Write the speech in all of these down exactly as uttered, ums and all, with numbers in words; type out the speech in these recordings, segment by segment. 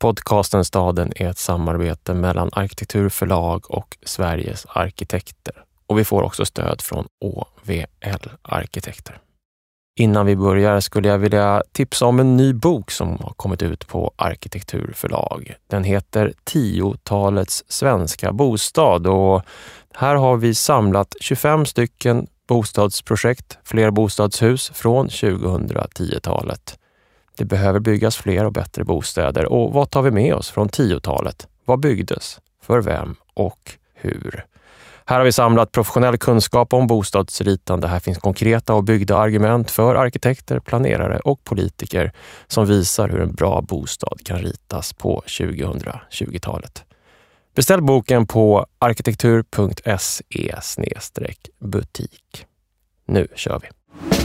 Podcasten Staden är ett samarbete mellan Arkitekturförlag och Sveriges arkitekter. Och vi får också stöd från Å V L Arkitekter. Innan vi börjar skulle jag vilja tipsa om en ny bok som har kommit ut på Arkitekturförlag. Den heter tiotalets svenska bostad och här har vi samlat tjugofem stycken bostadsprojekt, fler bostadshus från tjugohundratio-talet. Det behöver byggas fler och bättre bostäder. Och vad tar vi med oss från tiotalet? Vad byggdes? För vem? Och hur? Här har vi samlat professionell kunskap om bostadsritande. Här finns konkreta och byggda argument för arkitekter, planerare och politiker som visar hur en bra bostad kan ritas på tjugohundratjugotalet. Beställ boken på arkitektur punkt se slash butik. Nu kör vi!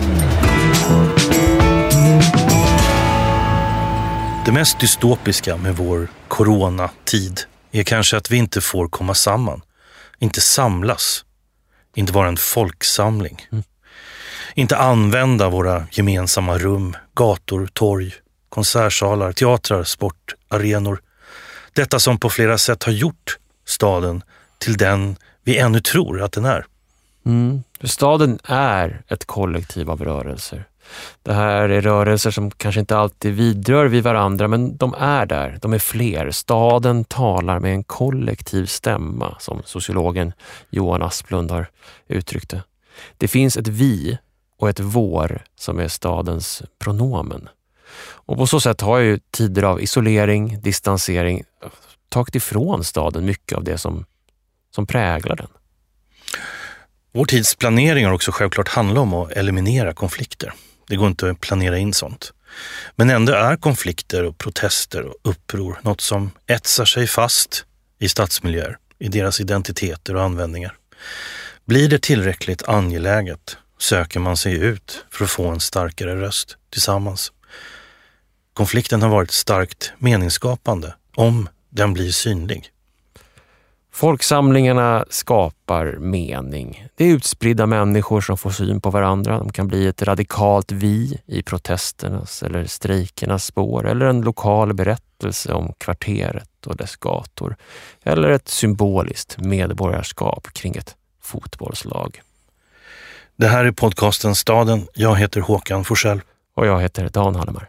Det mest dystopiska med vår coronatid är kanske att vi inte får komma samman. Inte samlas. Inte vara en folksamling. Mm. Inte använda våra gemensamma rum, gator, torg, konsertsalar, teatrar, sportarenor. Detta som på flera sätt har gjort staden till den vi ännu tror att den är. Mm. Staden är ett kollektiv av rörelser. Det här är rörelser som kanske inte alltid vidrör vid varandra, men de är där, de är fler. Staden talar med en kollektiv stämma, som sociologen Johan Asplund har uttryckt det. Det finns ett vi och ett vår som är stadens pronomen. Och på så sätt har ju tider av isolering, distansering tagit ifrån staden mycket av det som, som präglar den. Vår tids planering har också självklart handlat om att eliminera konflikter. Det går inte att planera in sånt. Men ändå är konflikter och protester och uppror något som etsar sig fast i stadsmiljöer, i deras identiteter och användningar. Blir det tillräckligt angeläget söker man sig ut för att få en starkare röst tillsammans. Konflikten har varit starkt meningsskapande om den blir synlig. Folksamlingarna skapar mening. Det är utspridda människor som får syn på varandra. De kan bli ett radikalt vi i protesternas eller strejkernas spår, eller en lokal berättelse om kvarteret och dess gator, eller ett symboliskt medborgarskap kring ett fotbollslag. Det här är podcasten Staden. Jag heter Håkan Forsell. Och jag heter Dan Hallemar.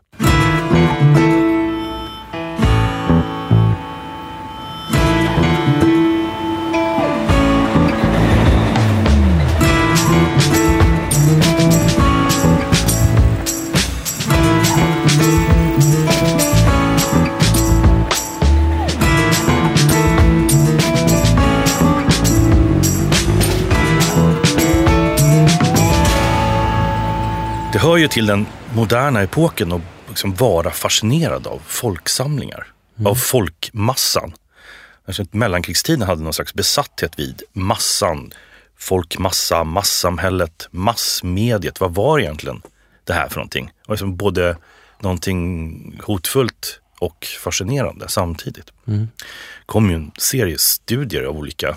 Det hör ju till den moderna epoken att liksom vara fascinerad av folksamlingar, mm. av folkmassan. Alltså, mellankrigstiden hade någon slags besatthet vid massan, folkmassa, massamhället, massmediet. Vad var egentligen det här för någonting? Det var liksom både någonting hotfullt och fascinerande samtidigt. Mm. Det kom ju en serie studier av olika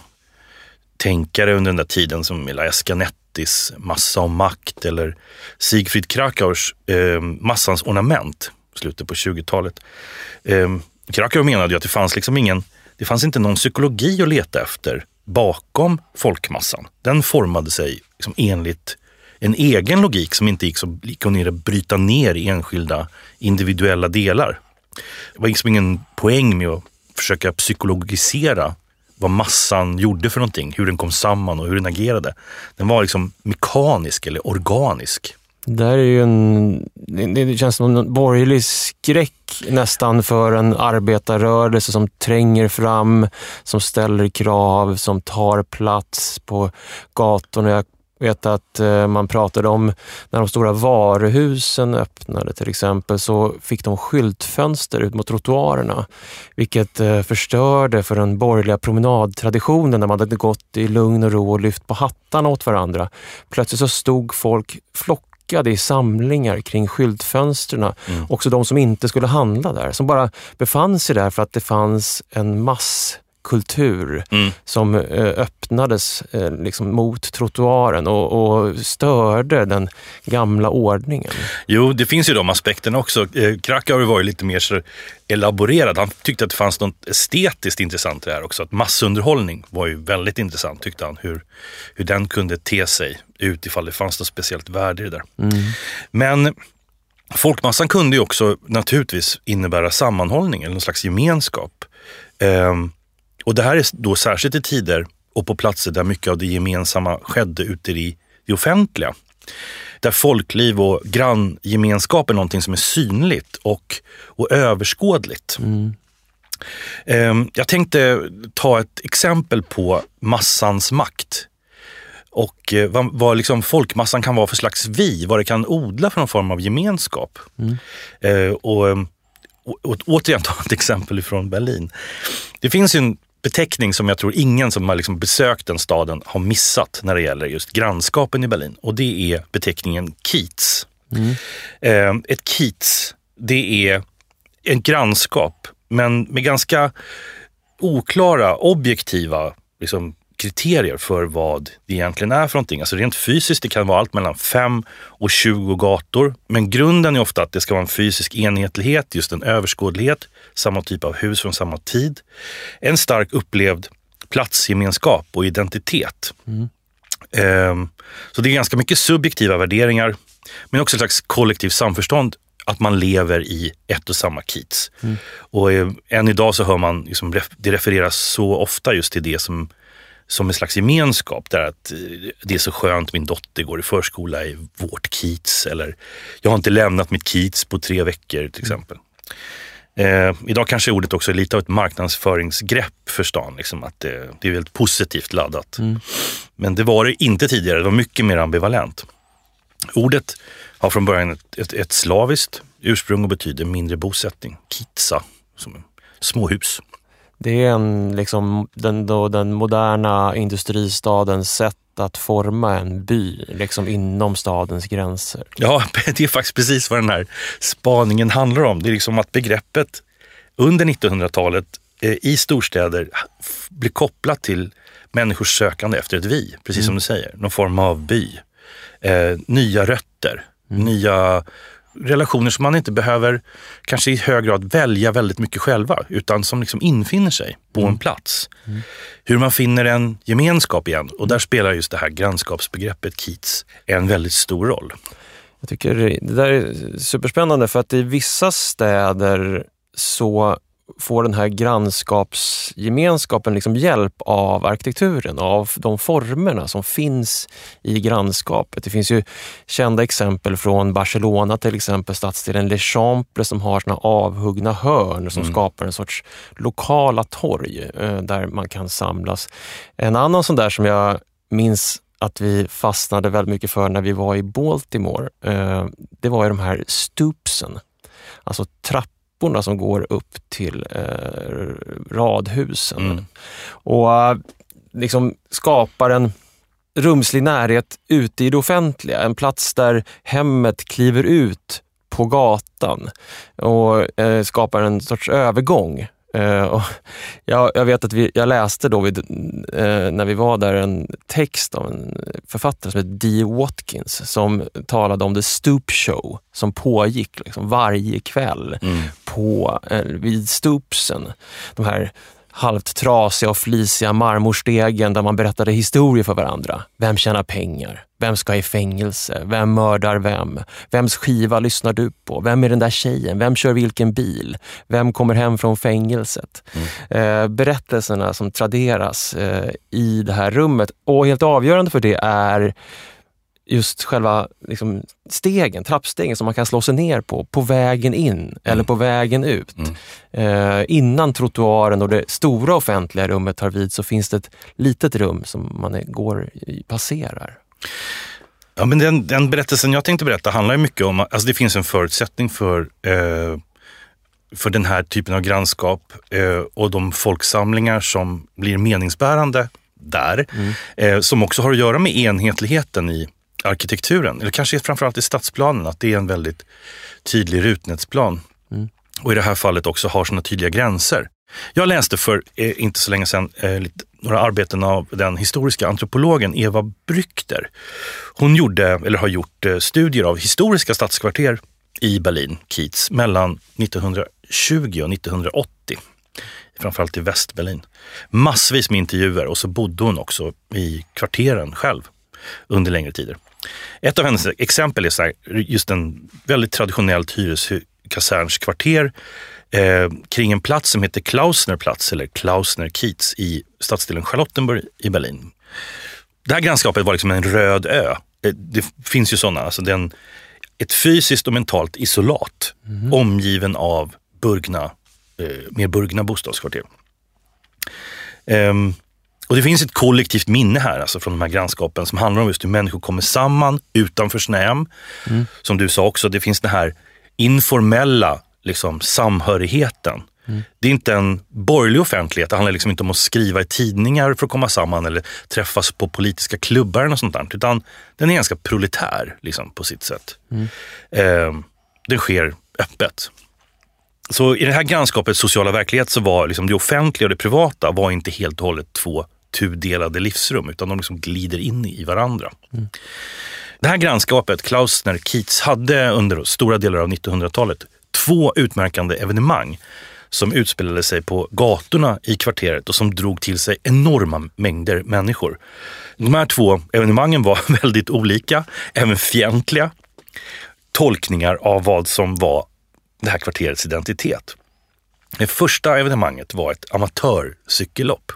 tänkare under den där tiden som Ella Escanettis Massa och makt eller Sigfrid Krakaus eh, Massans ornament slutet på tjugotalet. Eh, Krakaus menade ju att det fanns liksom ingen, det fanns inte någon psykologi att leta efter bakom folkmassan. Den formade sig liksom enligt en egen logik som inte gick så kunde bryta ner i enskilda individuella delar. Det var liksom ingen poäng med att försöka psykologisera vad massan gjorde för någonting, hur den kom samman och hur den agerade. Den var liksom mekanisk eller organisk. Det är ju en, det känns som en borgerlig skräck nästan för en arbetarrörelse som tränger fram, som ställer krav, som tar plats på gatorna. Jag vet att man pratade om när de stora varuhusen öppnade till exempel, så fick de skyltfönster ut mot trottoarerna, vilket förstörde för den borgerliga promenadtraditionen när man hade gått i lugn och ro och lyft på hattarna åt varandra. Plötsligt så stod folk flockade i samlingar kring skyltfönsterna, mm. också de som inte skulle handla där, som bara befann sig där för att det fanns en mass subkultur mm. som eh, öppnades eh, liksom mot trottoaren och, och störde den gamla ordningen. Jo, det finns ju de aspekterna också. Eh, Krakauer var ju lite mer så elaborerad. Han tyckte att det fanns något estetiskt intressant där också. Att massunderhållning var ju väldigt intressant, tyckte han. Hur, hur den kunde te sig utifall det fanns något speciellt värde i det där. Mm. Men folkmassan kunde ju också naturligtvis innebära sammanhållning eller någon slags gemenskap. Ehm, och det här är då särskilt i tider och på platser där mycket av det gemensamma skedde ute i det offentliga. Där folkliv och granngemenskap är någonting som är synligt och, och överskådligt. Mm. Ehm, jag tänkte ta ett exempel på massans makt. Och vad, vad liksom folkmassan kan vara för slags vi, vad det kan odla för någon form av gemenskap. Mm. Eh, och, och, och återigen ta ett exempel från Berlin. Det finns ju en beteckning som jag tror ingen som har liksom besökt den staden har missat när det gäller just grannskapen i Berlin. Och det är beteckningen Kiez. Mm. Eh, ett Kiez, det är en grannskap, men med ganska oklara, objektiva liksom, kriterier för vad det egentligen är för någonting. Alltså rent fysiskt, det kan vara allt mellan fem och tjugo gator. Men grunden är ofta att det ska vara en fysisk enhetlighet, just en överskådlighet, samma typ av hus från samma tid. En stark upplevd platsgemenskap och identitet. Mm. Ehm, så det är ganska mycket subjektiva värderingar, men också ett slags kollektiv samförstånd att man lever i ett och samma Kiez. Mm. Och eh, än idag så hör man, liksom, det refereras så ofta just till det som som en slags gemenskap, där att det är så skönt, min dotter går i förskola i vårt Kiez, eller jag har inte lämnat mitt Kiez på tre veckor till exempel. Mm. Eh, idag kanske ordet också är lite av ett marknadsföringsgrepp för stan, liksom, att det, det är väldigt positivt laddat. Mm. Men det var det inte tidigare, det var mycket mer ambivalent. Ordet har från början ett, ett, ett slaviskt ursprung och betyder mindre bosättning, Kieza, som småhus. Det är en, liksom, den, då, den moderna industristadens sätt att forma en by liksom, inom stadens gränser. Ja, det är faktiskt precis vad den här spaningen handlar om. Det är liksom att begreppet under nittonhundratalet eh, i storstäder blir kopplat till människors sökande efter ett vi, precis mm. som du säger. Någon form av by. Eh, nya rötter, mm. nya relationer som man inte behöver kanske i hög grad välja väldigt mycket själva, utan som liksom infinner sig på mm. en plats. Mm. Hur man finner en gemenskap igen, och där spelar just det här grannskapsbegreppet Kiez en väldigt stor roll. Jag tycker det där är superspännande, för att i vissa städer så får den här grannskapsgemenskapen liksom hjälp av arkitekturen, av de formerna som finns i grannskapet. Det finns ju kända exempel från Barcelona, till exempel stadsdelen Le Chambre, som har såna avhuggna hörn som mm. skapar en sorts lokala torg där man kan samlas. En annan sån där som jag minns att vi fastnade väldigt mycket för när vi var i Baltimore, det var ju de här stoopsen, alltså trapp som går upp till eh, radhusen. Mm. Och liksom skapar en rumslig närhet ute i det offentliga. En plats där hemmet kliver ut på gatan och eh, skapar en sorts övergång. Uh, och jag, jag vet att vi, jag läste då vid, uh, när vi var där en text av en författare som heter D. Watkins, som talade om The Stoop Show som pågick liksom varje kväll mm. på, uh, vid stoopsen. De här halvt trasiga och flisiga marmorstegen där man berättade historier för varandra. Vem tjänar pengar? Vem ska i fängelse? Vem mördar vem? Vems skiva lyssnar du på? Vem är den där tjejen? Vem kör vilken bil? Vem kommer hem från fängelset? Mm. Eh, berättelserna som traderas eh, i det här rummet. Och helt avgörande för det är just själva liksom, stegen, trappstegen som man kan slå sig ner på, på vägen in mm. eller på vägen ut. Mm. Eh, innan trottoaren och det stora offentliga rummet tar vid så finns det ett litet rum som man går passerar. Ja, men den, den berättelsen jag tänkte berätta handlar ju mycket om, alltså det finns en förutsättning för, eh, för den här typen av grannskap eh, och de folksamlingar som blir meningsbärande där, mm. eh, som också har att göra med enhetligheten i arkitekturen, eller kanske framförallt i stadsplanen, att det är en väldigt tydlig rutnätsplan. Mm. Och i det här fallet också har såna tydliga gränser. Jag läste för eh, inte så länge sedan eh, lite, några arbeten av den historiska antropologen Eva Brückter. Hon gjorde, eller har gjort, eh, studier av historiska stadskvarter i Berlin, Kiez, mellan nittonhundratjugo och nittonhundraåttio. Framförallt i Västberlin. Massvis med intervjuer, och så bodde hon också i kvarteren själv under längre tider. Ett av hennes exempel är så här, just en väldigt traditionellt hyreskaserns-kvarter eh, kring en plats som heter Klausnerplatz eller Klausner-Kiez i stadsdelen Charlottenburg i Berlin. Det här grannskapet var liksom en röd ö. Det finns ju sådana, alltså den, ett fysiskt och mentalt isolat mm. omgiven av burgna, eh, mer burgna bostadskvarter. Um, och det finns ett kollektivt minne här, alltså från de här grannskapen, som handlar om just hur människor kommer samman utanför sina hem. Mm. Som du sa också, det finns den här informella liksom, samhörigheten. Mm. Det är inte en borgerlig offentlighet, det handlar liksom inte om att skriva i tidningar för att komma samman eller träffas på politiska klubbar och sånt där, utan den är ganska proletär liksom, på sitt sätt. Mm. Um, den sker öppet. Så i det här grannskapets sociala verklighet så var liksom det offentliga och det privata var inte helt och hållet två tudelade livsrum, utan de liksom glider in i varandra. Mm. Det här grannskapet, Klausner-Kiez, hade under stora delar av nittonhundratalet två utmärkande evenemang som utspelade sig på gatorna i kvarteret och som drog till sig enorma mängder människor. De här två evenemangen var väldigt olika, även fientliga tolkningar av vad som var det här kvarterets identitet. Det första evenemanget var ett amatörcykellopp.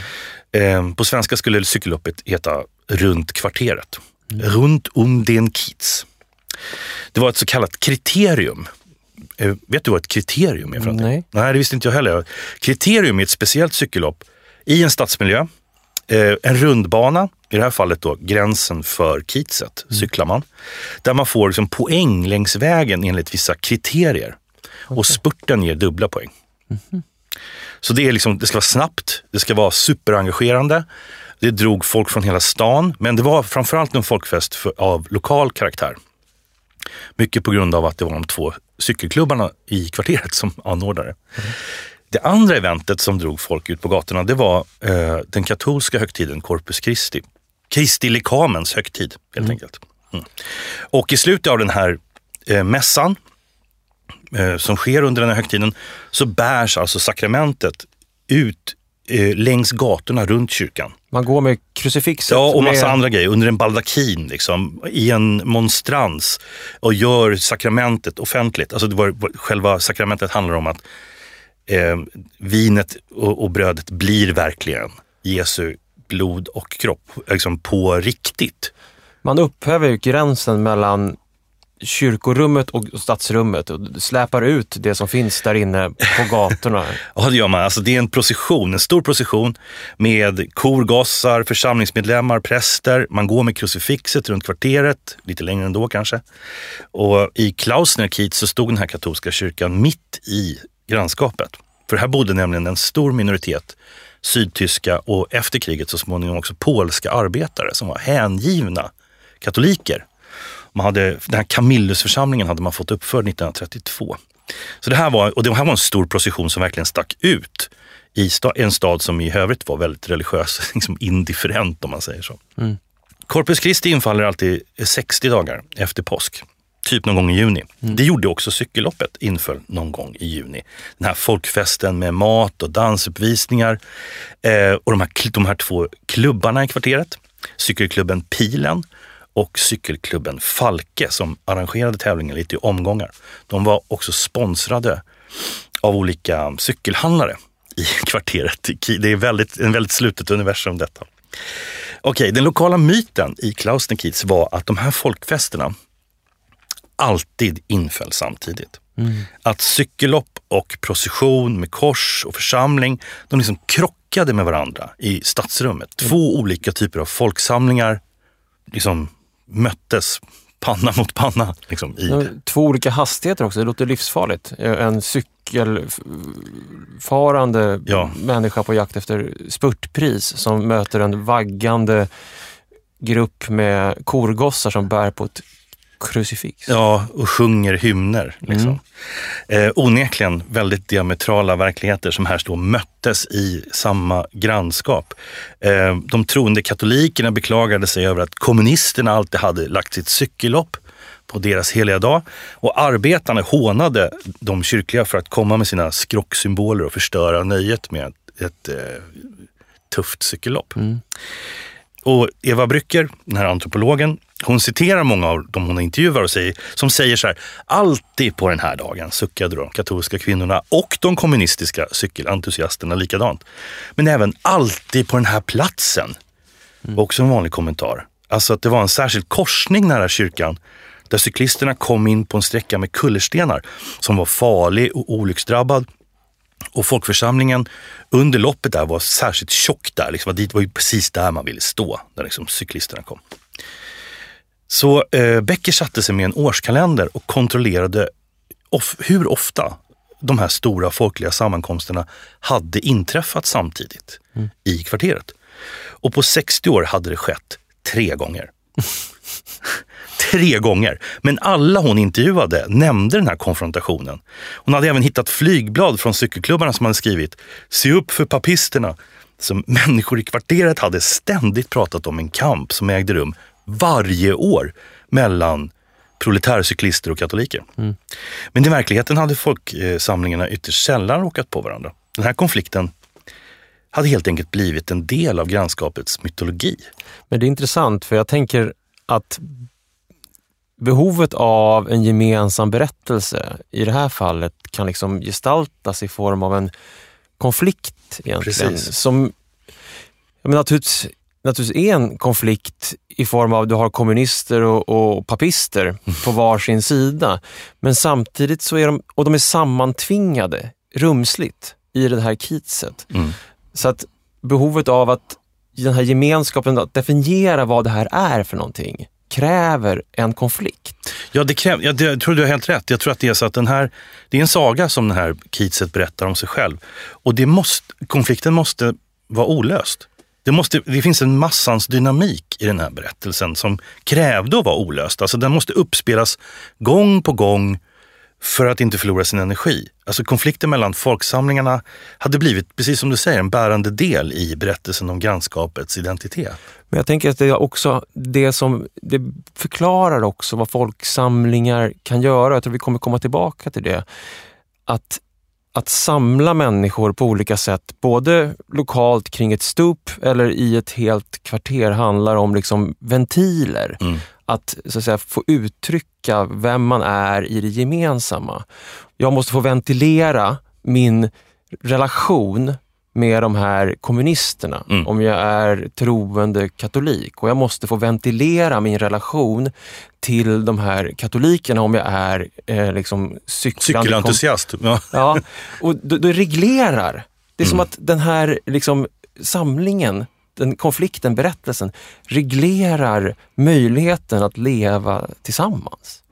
Mm. Eh, på svenska skulle cykelloppet heta Runt kvarteret. Mm. Runt um den Kiez. Det var ett så kallat kriterium. Eh, vet du vad ett kriterium är för någonting? Nej. Nej, det visste inte jag heller. Kriterium är ett speciellt cykellopp i en stadsmiljö. Eh, en rundbana, i det här fallet då gränsen för Kiezet, mm. cyklar man. Där man får liksom poäng längs vägen enligt vissa kriterier. Okay. Och spurten ger dubbla poäng. Mm-hmm. Så det, är liksom, det ska vara snabbt, det ska vara superengagerande. Det drog folk från hela stan, men det var framförallt en folkfest för, av lokal karaktär. Mycket på grund av att det var de två cykelklubbarna i kvarteret som anordnade. Mm. Det andra eventet som drog folk ut på gatorna, det var eh, den katolska högtiden Corpus Christi. Kristi likamens högtid, helt mm. enkelt. Mm. Och i slutet av den här eh, mässan eh, som sker under den här högtiden så bärs alltså sakramentet ut eh, längs gatorna runt kyrkan. Man går med krucifixet. Ja, och massa med... andra grejer. Under en baldakin, liksom, i en monstrans. Och gör sakramentet offentligt. Alltså det var, själva sakramentet handlar om att eh, vinet och, och brödet blir verkligen Jesu blod och kropp. Liksom på riktigt. Man upphäver ju gränsen mellan kyrkorummet och stadsrummet och släpar ut det som finns där inne på gatorna. Ja, det gör man. Alltså, det är en procession, en stor procession med korgossar, församlingsmedlemmar, präster. Man går med krucifixet runt kvarteret, lite längre ändå kanske. Och i Klausner-Kiez så stod den här katolska kyrkan mitt i grannskapet. För här bodde nämligen en stor minoritet sydtyska och efter kriget så småningom också polska arbetare som var hängivna katoliker. Man hade, den här Camillusförsamlingen hade man fått uppförd nittonhundratrettiotvå. Så det här var, och det här var en stor procession som verkligen stack ut i sta, en stad som i övrigt var väldigt religiös, liksom indifferent om man säger så. Mm. Corpus Christi infaller alltid sextio dagar efter påsk, typ någon gång i juni. Mm. Det gjorde också cykelloppet, inföll någon gång i juni. Den här folkfesten med mat och dansuppvisningar eh, och de här, de här två klubbarna i kvarteret, cykelklubben Pilen och cykelklubben Falke som arrangerade tävlingen lite i omgångar. De var också sponsrade av olika cykelhandlare i kvarteret. Det är väldigt, en väldigt slutet universum detta. Okej, den lokala myten i Klausner-Kiez var att de här folkfesterna alltid inföll samtidigt. Mm. Att cykellopp och procession med kors och församling, de liksom krockade med varandra i stadsrummet. Mm. Två olika typer av folksamlingar liksom möttes panna mot panna. Liksom, i... Två olika hastigheter också, det låter livsfarligt. En cykelfarande ja. människa på jakt efter spurtpris som möter en vaggande grupp med korgossar som bär på ett krucifix. Ja, och sjunger hymner. Liksom. Mm. Eh, onekligen väldigt diametrala verkligheter som här står möttes i samma grannskap. Eh, de troende katolikerna beklagade sig över att kommunisterna alltid hade lagt sitt cykellopp på deras heliga dag. Och arbetarna hånade de kyrkliga för att komma med sina skrocksymboler och förstöra nöjet med ett, ett eh, tufft cykellopp. Mm. Och Eva Brücker, den här antropologen, hon citerar många av dem hon intervjuar och säger, som säger så här: alltid på den här dagen suckade de katolska kvinnorna och de kommunistiska cykelentusiasterna likadant. Men även alltid på den här platsen. Mm. Också en vanlig kommentar. Alltså att det var en särskild korsning nära kyrkan där cyklisterna kom in på en sträcka med kullerstenar som var farlig och olycksdrabbad. Och folkförsamlingen under loppet där var särskilt tjock där. Liksom, det var ju precis där man ville stå, där liksom cyklisterna kom. Så eh, Becker satte sig med en årskalender och kontrollerade of- hur ofta de här stora folkliga sammankomsterna hade inträffat samtidigt mm. i kvarteret. Och på sextio år hade det skett tre gånger. Tre gånger. Men alla hon intervjuade nämnde den här konfrontationen. Hon hade även hittat flygblad från cykelklubbarna som hade skrivit: se upp för papisterna. Som människor i kvarteret hade ständigt pratat om en kamp som ägde rum varje år mellan proletärcyklister och katoliker. Mm. Men i verkligheten hade folksamlingarna ytterst sällan råkat på varandra. Den här konflikten hade helt enkelt blivit en del av grannskapets mytologi. Men det är intressant, för jag tänker att behovet av en gemensam berättelse i det här fallet kan liksom gestaltas i form av en konflikt egentligen. Precis. Som jag menar, naturligtvis, naturligtvis är en konflikt i form av att du har kommunister och, och papister mm. på varsin sida. Men samtidigt så är de, och de är sammantvingade rumsligt i det här kitset. Mm. Så att behovet av att den här gemenskapen, att definiera vad det här är för någonting, kräver en konflikt. Ja, det kräver, ja, det, jag tror du har helt rätt. Jag tror att det är så att den här, det är en saga som den här kitset berättar om sig själv. Och det måste, konflikten måste vara olöst. Det, måste, det finns en massans dynamik i den här berättelsen som krävde att vara olöst. Alltså den måste uppspelas gång på gång för att inte förlora sin energi. Alltså konflikten mellan folksamlingarna hade blivit, precis som du säger, en bärande del i berättelsen om grannskapets identitet. Men jag tänker att det är också det som det förklarar också vad folksamlingar kan göra. Jag tror vi kommer komma tillbaka till det. Att, att samla människor på olika sätt, både lokalt kring ett stup eller i ett helt kvarter, handlar om liksom ventiler. Mm. Att, så att säga, få uttrycka vem man är i det gemensamma. Jag måste få ventilera min relation med de här kommunisterna mm. om jag är troende katolik. Och jag måste få ventilera min relation till de här katolikerna om jag är eh, liksom cykelentusiast. Ja. ja, och då, då reglerar. Det är mm. som att den här liksom samlingen, den konflikten, berättelsen, reglerar möjligheten att leva tillsammans.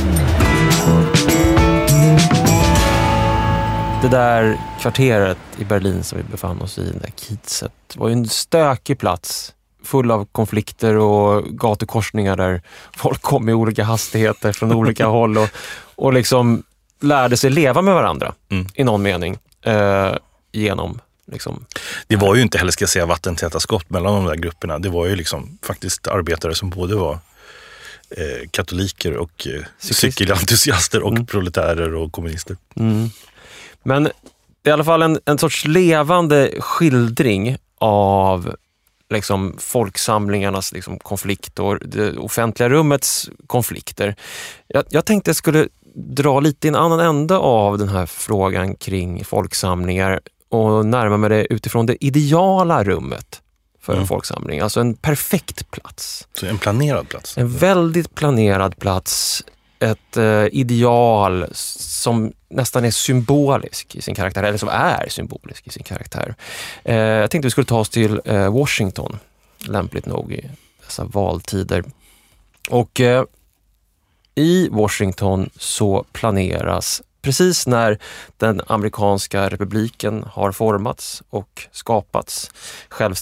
Det där kvarteret i Berlin som vi befann oss i, det där kitset, var ju en stökig plats full av konflikter och gatukorsningar där folk kom i olika hastigheter från olika håll och, och liksom lärde sig leva med varandra mm. i någon mening eh, genom liksom. Det var ju inte heller, ska jag säga, vattentäta skott mellan de där grupperna. Det var ju liksom faktiskt arbetare som både var eh, katoliker och eh, cykelentusiaster och mm. proletärer och kommunister. Mm. Men det är i alla fall en, en sorts levande skildring av liksom folksamlingarnas liksom konflikt och det offentliga rummets konflikter. Jag, jag tänkte jag skulle dra lite i en annan ände av den här frågan kring folksamlingar och närma mig det utifrån det ideala rummet för en mm. folksamling. Alltså en perfekt plats. Så en planerad plats? En väldigt planerad plats. Ett eh, ideal som nästan är symbolisk i sin karaktär, eller som är symbolisk i sin karaktär. Eh, jag tänkte vi skulle ta oss till eh, Washington, lämpligt nog i dessa valtider. Och eh, i Washington så planeras, precis när den amerikanska republiken har formats och skapats,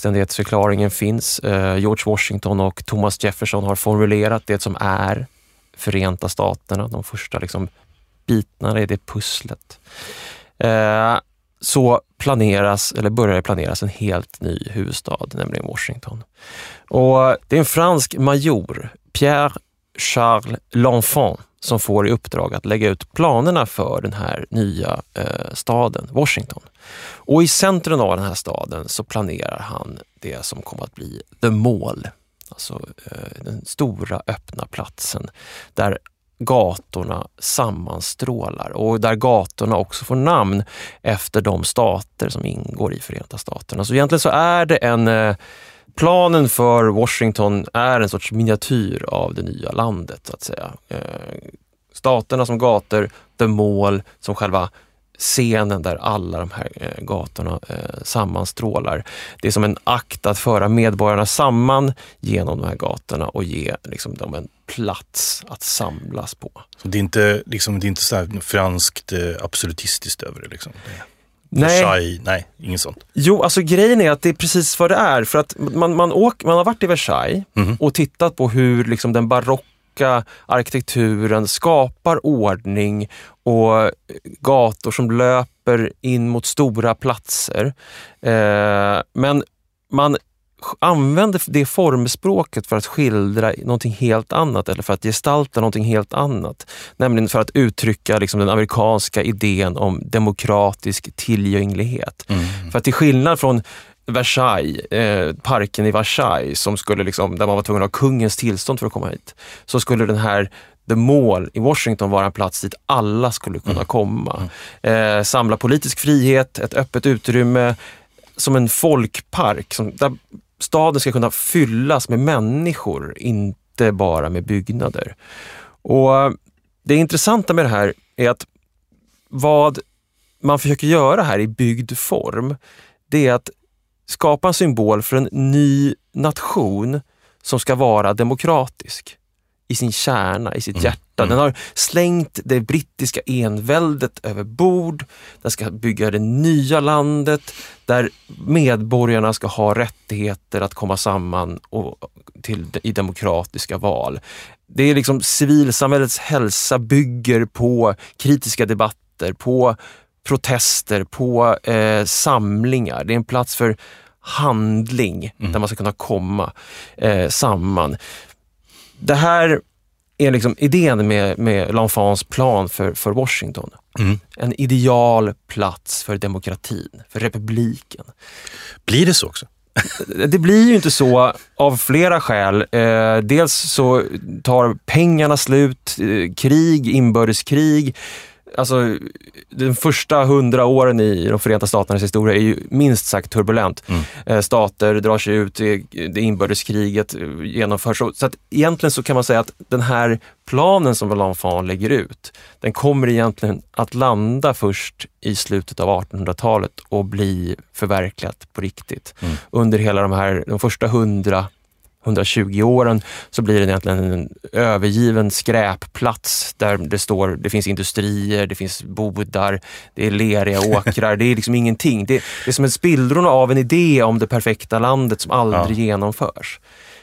självständighetsförklaringen finns, eh, George Washington och Thomas Jefferson har formulerat det som är Förenta staterna, de första liksom bitarna i det pusslet, eh, så planeras, eller börjar planeras en helt ny huvudstad, nämligen Washington. Och det är en fransk major, Pierre Charles L'Enfant, som får i uppdrag att lägga ut planerna för den här nya eh, staden, Washington. Och i centrum av den här staden så planerar han det som kommer att bli The Mall, alltså eh, den stora öppna platsen där gatorna sammanstrålar och där gatorna också får namn efter de stater som ingår i Förenta staterna. Så egentligen så är det en eh, planen för Washington är en sorts miniatyr av det nya landet, så att säga. Eh, staterna som gator, The Mall som själva scenen där alla de här eh, gatorna eh, sammanstrålar. Det är som en akt att föra medborgarna samman genom de här gatorna och ge liksom, dem en plats att samlas på. Så det är inte, liksom, det är inte så här franskt eh, absolutistiskt över det liksom? Nej. Versailles, nej, inget sånt. Jo, alltså grejen är att det är precis vad det är. För att man, man, åk, man har varit i Versailles mm. och tittat på hur liksom, den barocka arkitekturen skapar ordning och gator som löper in mot stora platser. Eh, men man använder det formspråket för att skildra någonting helt annat eller för att gestalta någonting helt annat. Nämligen för att uttrycka liksom, den amerikanska idén om demokratisk tillgänglighet. Mm. För att till skillnad från Versailles, eh, parken i Versailles som skulle liksom, där man var tvungen att ha kungens tillstånd för att komma hit, så skulle den här The Mall i Washington vara en plats dit alla skulle kunna mm. komma. Mm. Eh, samla politisk frihet, ett öppet utrymme som en folkpark som, där staden ska kunna fyllas med människor, inte bara med byggnader. Och det intressanta med det här är att vad man försöker göra här i byggd form, det är att skapa en symbol för en ny nation som ska vara demokratisk i sin kärna, i sitt mm. hjärta. Den har slängt det brittiska enväldet över bord. Den ska bygga det nya landet där medborgarna ska ha rättigheter att komma samman och till, i demokratiska val. Det är liksom civilsamhällets hälsa bygger på kritiska debatter, på protester, på eh, samlingar. Det är en plats för handling mm. där man ska kunna komma eh, samman. Det här är liksom idén med, med L'Enfants plan för, för Washington. Mm. En ideal plats för demokratin, för republiken. Blir det så också? Det blir ju inte så av flera skäl. Eh, dels så tar pengarna slut, eh, krig, inbördeskrig. Alltså, de första hundra åren i de Förenta Staternas historia är ju minst sagt turbulent. Mm. Stater drar sig ut, det inbördeskriget genomförs. Så att egentligen så kan man säga att den här planen som L'Enfant lägger ut, den kommer egentligen att landa först i slutet av artonhundratalet och bli förverkligat på riktigt. Mm. Under hela de här, de första hundra hundratjugo åren så blir det egentligen en övergiven skräpplats där det står, det finns industrier, det finns bodar, det är leriga åkrar, det är liksom ingenting. Det, det är som en spillrorna av en idé om det perfekta landet som aldrig ja. genomförs.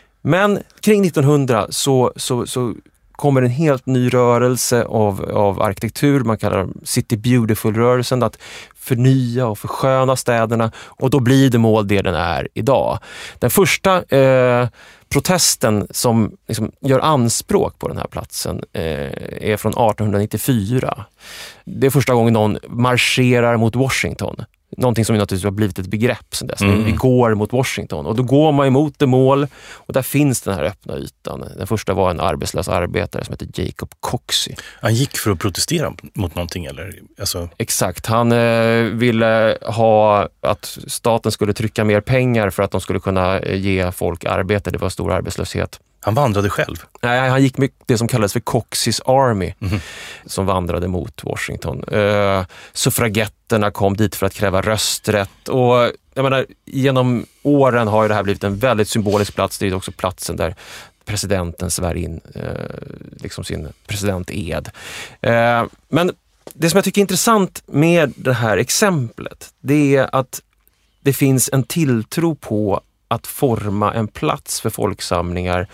Men kring nittonhundra så, så, så kommer en helt ny rörelse av, av arkitektur, man kallar det City Beautiful-rörelsen, att förnya och försköna städerna, och då blir det mål det den är idag. Den första eh, protesten som liksom gör anspråk på den här platsen eh, är från artonhundranittiofyra. Det är första gången någon marscherar mot Washington. Någonting som naturligtvis har blivit ett begrepp sen dess. Mm. Vi går mot Washington. Och då går man emot det mål. Och där finns den här öppna ytan. Den första var en arbetslös arbetare som heter Jacob Coxey. Han gick för att protestera mot någonting eller? Alltså... Exakt. Han eh, ville ha att staten skulle trycka mer pengar för att de skulle kunna ge folk arbete. Det var stor arbetslöshet. Han vandrade själv? Nej, han gick med det som kallades för Coxeys Army mm. som vandrade mot Washington. Uh, suffragetterna kom dit för att kräva rösträtt, och jag menar, genom åren har ju det här blivit en väldigt symbolisk plats. Det är också platsen där presidenten svär in uh, liksom sin presidented. Uh, men det som jag tycker är intressant med det här exemplet, det är att det finns en tilltro på att forma en plats för folksamlingar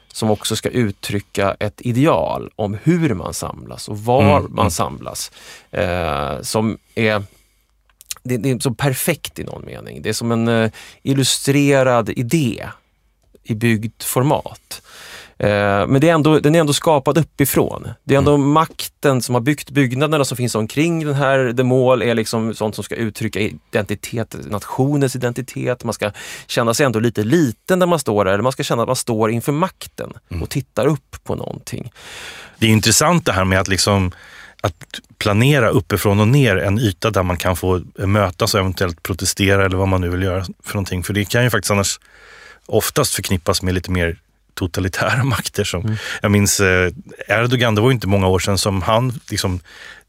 som också ska uttrycka ett ideal om hur man samlas och var mm. man samlas. Eh, som är, det, det är så perfekt i någon mening. Det är som en eh, illustrerad idé i byggd format. Eh, men det är ändå, den är ändå skapad uppifrån. Det är ändå mm. makten som har byggt byggnaderna som finns omkring den här. Det mål är liksom sånt som ska uttrycka identitet, nationens identitet. Man ska känna sig ändå lite liten när man står där. Eller man ska känna att man står inför makten mm. och tittar upp på någonting. Det är intressant det här med att liksom att planera uppifrån och ner en yta där man kan få mötas och eventuellt protestera eller vad man nu vill göra för någonting. För det kan ju faktiskt annars oftast förknippas med lite mer totalitära makter. Som, mm. Jag minns eh, Erdogan, det var ju inte många år sedan som han liksom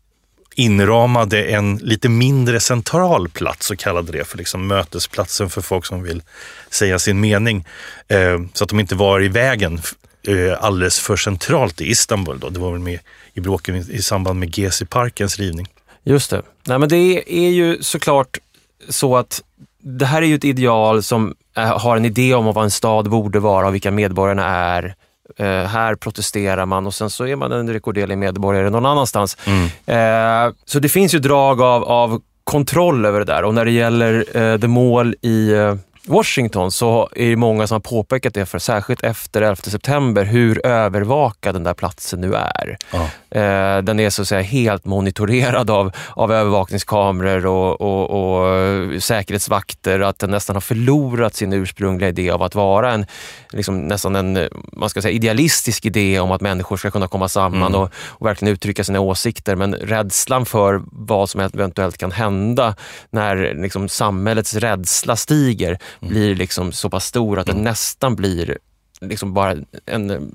inramade en lite mindre central plats och kallade det för liksom mötesplatsen för folk som vill säga sin mening. Eh, så att de inte var i vägen eh, alldeles för centralt i Istanbul då. Det var väl med i bråken i, i samband med Gezi-parkens rivning. Just det. Nej, men det är ju såklart så att det här är ju ett ideal som har en idé om vad en stad borde vara och vilka medborgarna är. Uh, här protesterar man och sen så är man en rekorderlig medborgare någon annanstans. Mm. Uh, så det finns ju drag av, av kontroll över det där. Och när det gäller uh, det mål i uh, Washington så är det många som har påpekat det, för särskilt efter elfte september, hur övervakad den där platsen nu är. Ja. Eh, den är så att säga helt monitorerad av, av övervakningskameror och, och, och säkerhetsvakter, att den nästan har förlorat sin ursprungliga idé av att vara en, liksom nästan en, man ska säga, idealistisk idé om att människor ska kunna komma samman mm. och, och verkligen uttrycka sina åsikter, men rädslan för vad som eventuellt kan hända när liksom samhällets rädsla stiger Mm. blir liksom så pass stor att det mm. nästan blir liksom bara en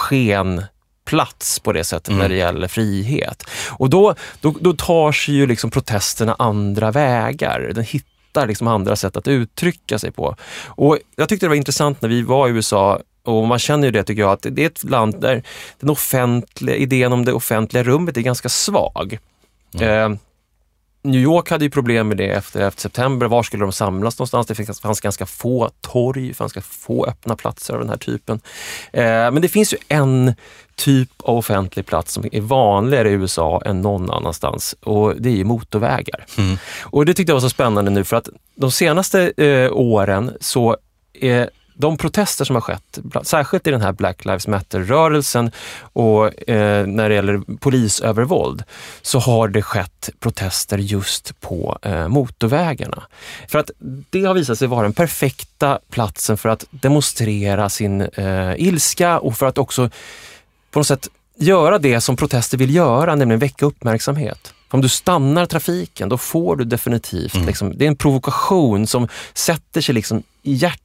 skenplats på det sättet mm. när det gäller frihet. Och då, då, då tar sig ju liksom protesterna andra vägar. Den hittar liksom andra sätt att uttrycka sig på. Och jag tyckte det var intressant när vi var i U S A, och man känner ju det, tycker jag, att det är ett land där den offentliga idén om det offentliga rummet är ganska svag. Mm. Eh, New York hade ju problem med det efter, efter september. Var skulle de samlas någonstans? Det fanns ganska få torg, det fanns ganska få öppna platser av den här typen. Eh, men det finns ju en typ av offentlig plats som är vanligare i U S A än någon annanstans, och det är ju motorvägar. Mm. Och det tyckte jag var så spännande nu, för att de senaste eh, åren så är de protester som har skett, särskilt i den här Black Lives Matter-rörelsen och eh, när det gäller polisövervåld, så har det skett protester just på eh, motorvägarna. För att det har visat sig vara den perfekta platsen för att demonstrera sin eh, ilska och för att också på något sätt göra det som protester vill göra, nämligen väcka uppmärksamhet. Om du stannar trafiken, då får du definitivt, mm. liksom, det är en provokation som sätter sig liksom i hjärtat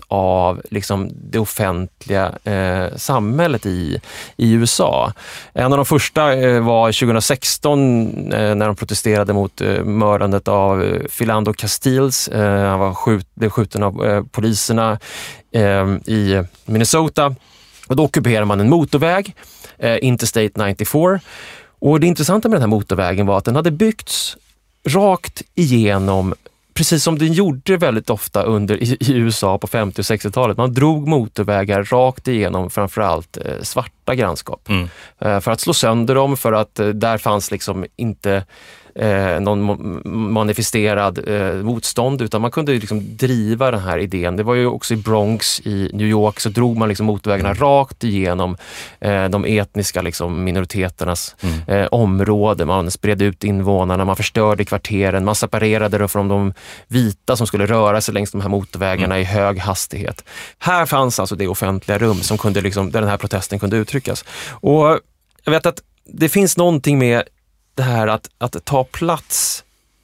av liksom det offentliga eh, samhället i, i U S A. En av de första eh, var tjugohundrasexton eh, när de protesterade mot eh, mördandet av eh, Philando Castiles. Eh, han var skjut, blev skjuten av eh, poliserna eh, i Minnesota. Och då ockuperade man en motorväg, eh, Interstate nittiofyra. Och det intressanta med den här motorvägen var att den hade byggts rakt igenom, precis som den gjorde väldigt ofta under i, i U S A på femtio- och sextiotalet. Man drog motorvägar rakt igenom framförallt eh, svarta grannskap. Mm. Eh, för att slå sönder dem, för att eh, där fanns liksom inte eh, någon mo- manifesterad eh, motstånd, utan man kunde liksom driva den här idén. Det var ju också i Bronx i New York, så drog man liksom motorvägarna mm. rakt igenom eh, de etniska liksom, minoriteternas mm. eh, område. Man spred ut invånarna, man förstörde kvarteren, man separerade det från de vita som skulle röra sig längs de här motorvägarna mm. i hög hastighet. Här fanns alltså det offentliga rum som kunde liksom, där den här protesten kunde uttryckas. Och jag vet att det finns någonting med det här att, att ta plats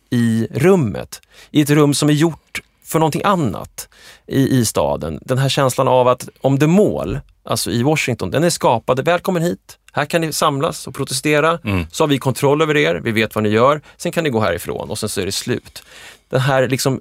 i rummet, i ett rum som är gjort för någonting annat i, i staden. Den här känslan av att om det mål, alltså i Washington, den är skapad, välkommen hit, här kan ni samlas och protestera, mm. så har vi kontroll över er, vi vet vad ni gör, sen kan ni gå härifrån och sen så är det slut. Den här liksom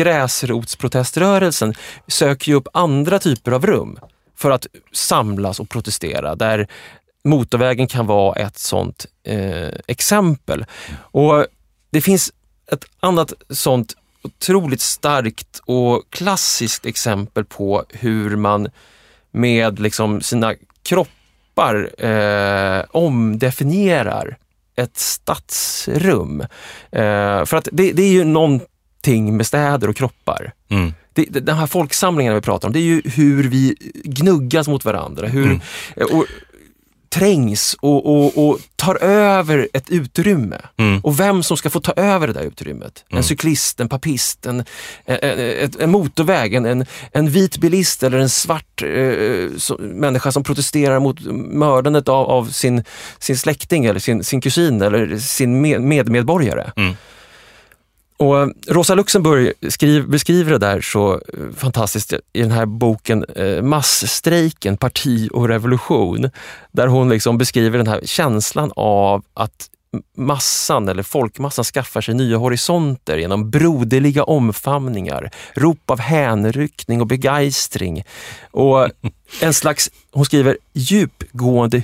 gräsrotsproteströrelsen söker ju upp andra typer av rum för att samlas och protestera, där motorvägen kan vara ett sånt eh, exempel. Och det finns ett annat sånt otroligt starkt och klassiskt exempel på hur man med liksom sina kroppar eh, omdefinierar ett stadsrum. Eh, för att det, det är ju någonting med städer och kroppar. Mm. Det, den här folksamlingen vi pratar om, det är ju hur vi gnuggas mot varandra. Hur, mm. och, trängs och, och, och tar över ett utrymme. Mm. Och vem som ska få ta över det där utrymmet. Mm. En cyklist, en papist, en, en, en, en motorväg, en, en vit bilist eller en svart eh, så, människa som protesterar mot mördandet av, av sin, sin släkting eller sin, sin kusin eller sin med, medmedborgare. Mm. Och Rosa Luxemburg skriv, beskriver det där så fantastiskt i den här boken eh, Massstrejken, parti och revolution, där hon liksom beskriver den här känslan av att massan eller folkmassan skaffar sig nya horisonter genom broderliga omfamningar, rop av hänryckning och begeistring och en slags, hon skriver, djupgående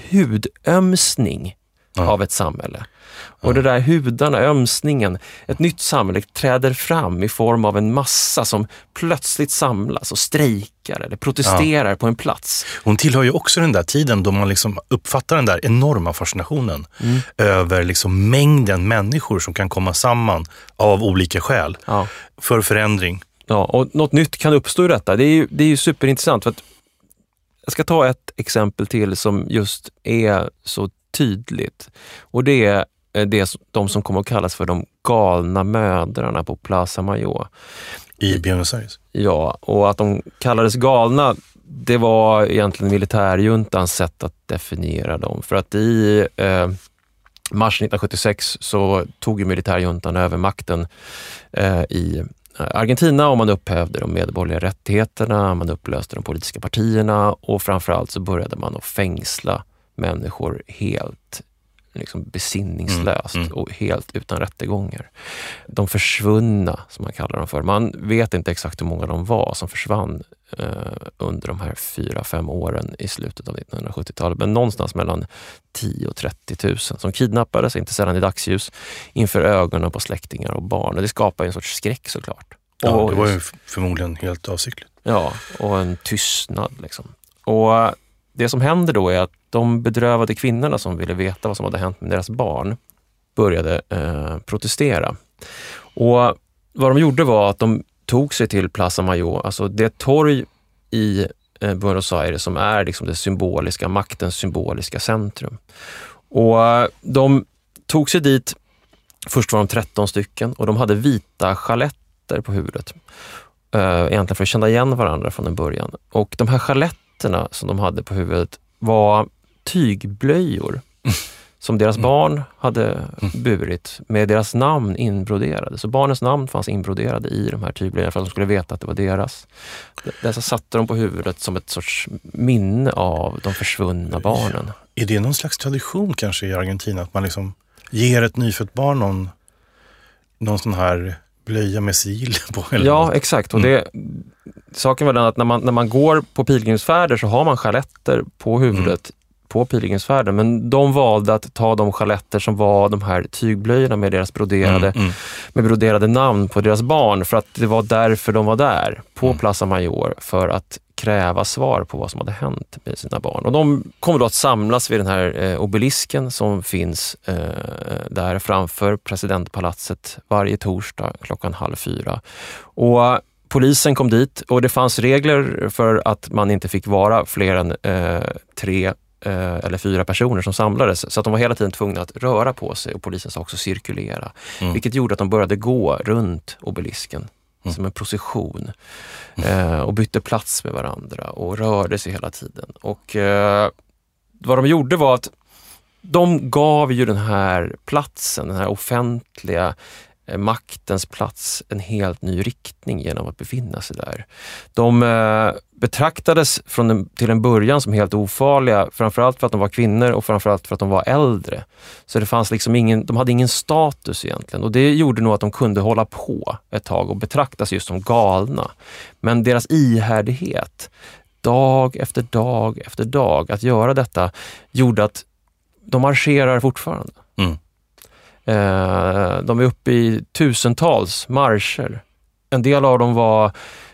hudömsning ja. Av ett samhälle. Och det där hudarna, ömsningen, ett nytt samhälle träder fram i form av en massa som plötsligt samlas och strejkar eller protesterar ja. På en plats. Hon tillhör ju också den där tiden då man liksom uppfattar den där enorma fascinationen mm. över liksom mängden människor som kan komma samman av olika skäl ja. För förändring. Ja, och något nytt kan uppstå i detta. Det är ju, det är ju superintressant för att jag ska ta ett exempel till som just är så tydligt. Och det är det är de som kommer att kallas för de galna mödrarna på Plaza Mayor. I Buenos Aires? Ja, och att de kallades galna, det var egentligen militärjuntans sätt att definiera dem. För att i eh, mars nittonhundrasjuttiosex så tog ju militärjuntan över makten eh, i Argentina och man upphävde de medborgerliga rättigheterna, man upplöste de politiska partierna och framförallt så började man att fängsla människor helt liksom besinningslöst mm, mm. och helt utan rättegångar. De försvunna, som man kallar dem för. Man vet inte exakt hur många de var som försvann eh, under de här fyra, fem åren i slutet av nittonhundrasjuttiotalet. Men någonstans mellan tio och trettio tusen som kidnappades, inte sällan i dagsljus, inför ögonen på släktingar och barn. Och det skapar en sorts skräck såklart. Ja, och, det var ju förmodligen helt avsiktligt. Ja, och en tystnad liksom. Och det som händer då är att de bedrövade kvinnorna som ville veta vad som hade hänt med deras barn började eh, protestera. Och vad de gjorde var att de tog sig till Plaza Mayor, alltså det torg i eh, Buenos Aires som är liksom det symboliska, maktens symboliska centrum. Och eh, de tog sig dit, först var de tretton stycken och de hade vita chaletter på huvudet. Eh, egentligen för att känna igen varandra från en början. Och de här chaletterna som de hade på huvudet var tygblöjor mm. som deras mm. barn hade burit med deras namn inbroderade. Så barnens namn fanns inbroderade i de här tygblöjorna för att de skulle veta att det var deras. Dessa satte de på huvudet som ett sorts minne av de försvunna barnen. Är det någon slags tradition kanske i Argentina att man liksom ger ett nyfött barn någon, någon sån här blöja med sigill på? Eller ja, något? Exakt. Och det, saken var den att när man, när man går på pilgrimsfärder så har man chaletter på huvudet mm. på pilgrimsfärden, men de valde att ta de chaletter som var de här tygblöjorna med deras broderade, mm, mm. med broderade namn på deras barn, för att det var därför de var där på mm. Plaza Mayor, för att kräva svar på vad som hade hänt med sina barn. Och de kommer då att samlas vid den här eh, obelisken som finns eh, där framför presidentpalatset varje torsdag klockan halv fyra. Och polisen kom dit och det fanns regler för att man inte fick vara fler än eh, tre eller fyra personer som samlades, så att de var hela tiden tvungna att röra på sig och polisen sa också cirkulera. Mm. Vilket gjorde att de började gå runt obelisken mm. som en procession mm. eh, och bytte plats med varandra och rörde sig hela tiden. Och eh, vad de gjorde var att de gav ju den här platsen, den här offentliga eh, maktens plats, en helt ny riktning genom att befinna sig där. De eh, betraktades från en, till en början som helt ofarliga, framförallt för att de var kvinnor och framförallt för att de var äldre. Så det fanns liksom ingen, de hade ingen status egentligen, och det gjorde nog att de kunde hålla på ett tag och betraktas just som galna. Men deras ihärdighet, dag efter dag efter dag, att göra detta gjorde att de marscherar fortfarande. Mm. Eh, de är uppe i tusentals marscher. En del av dem var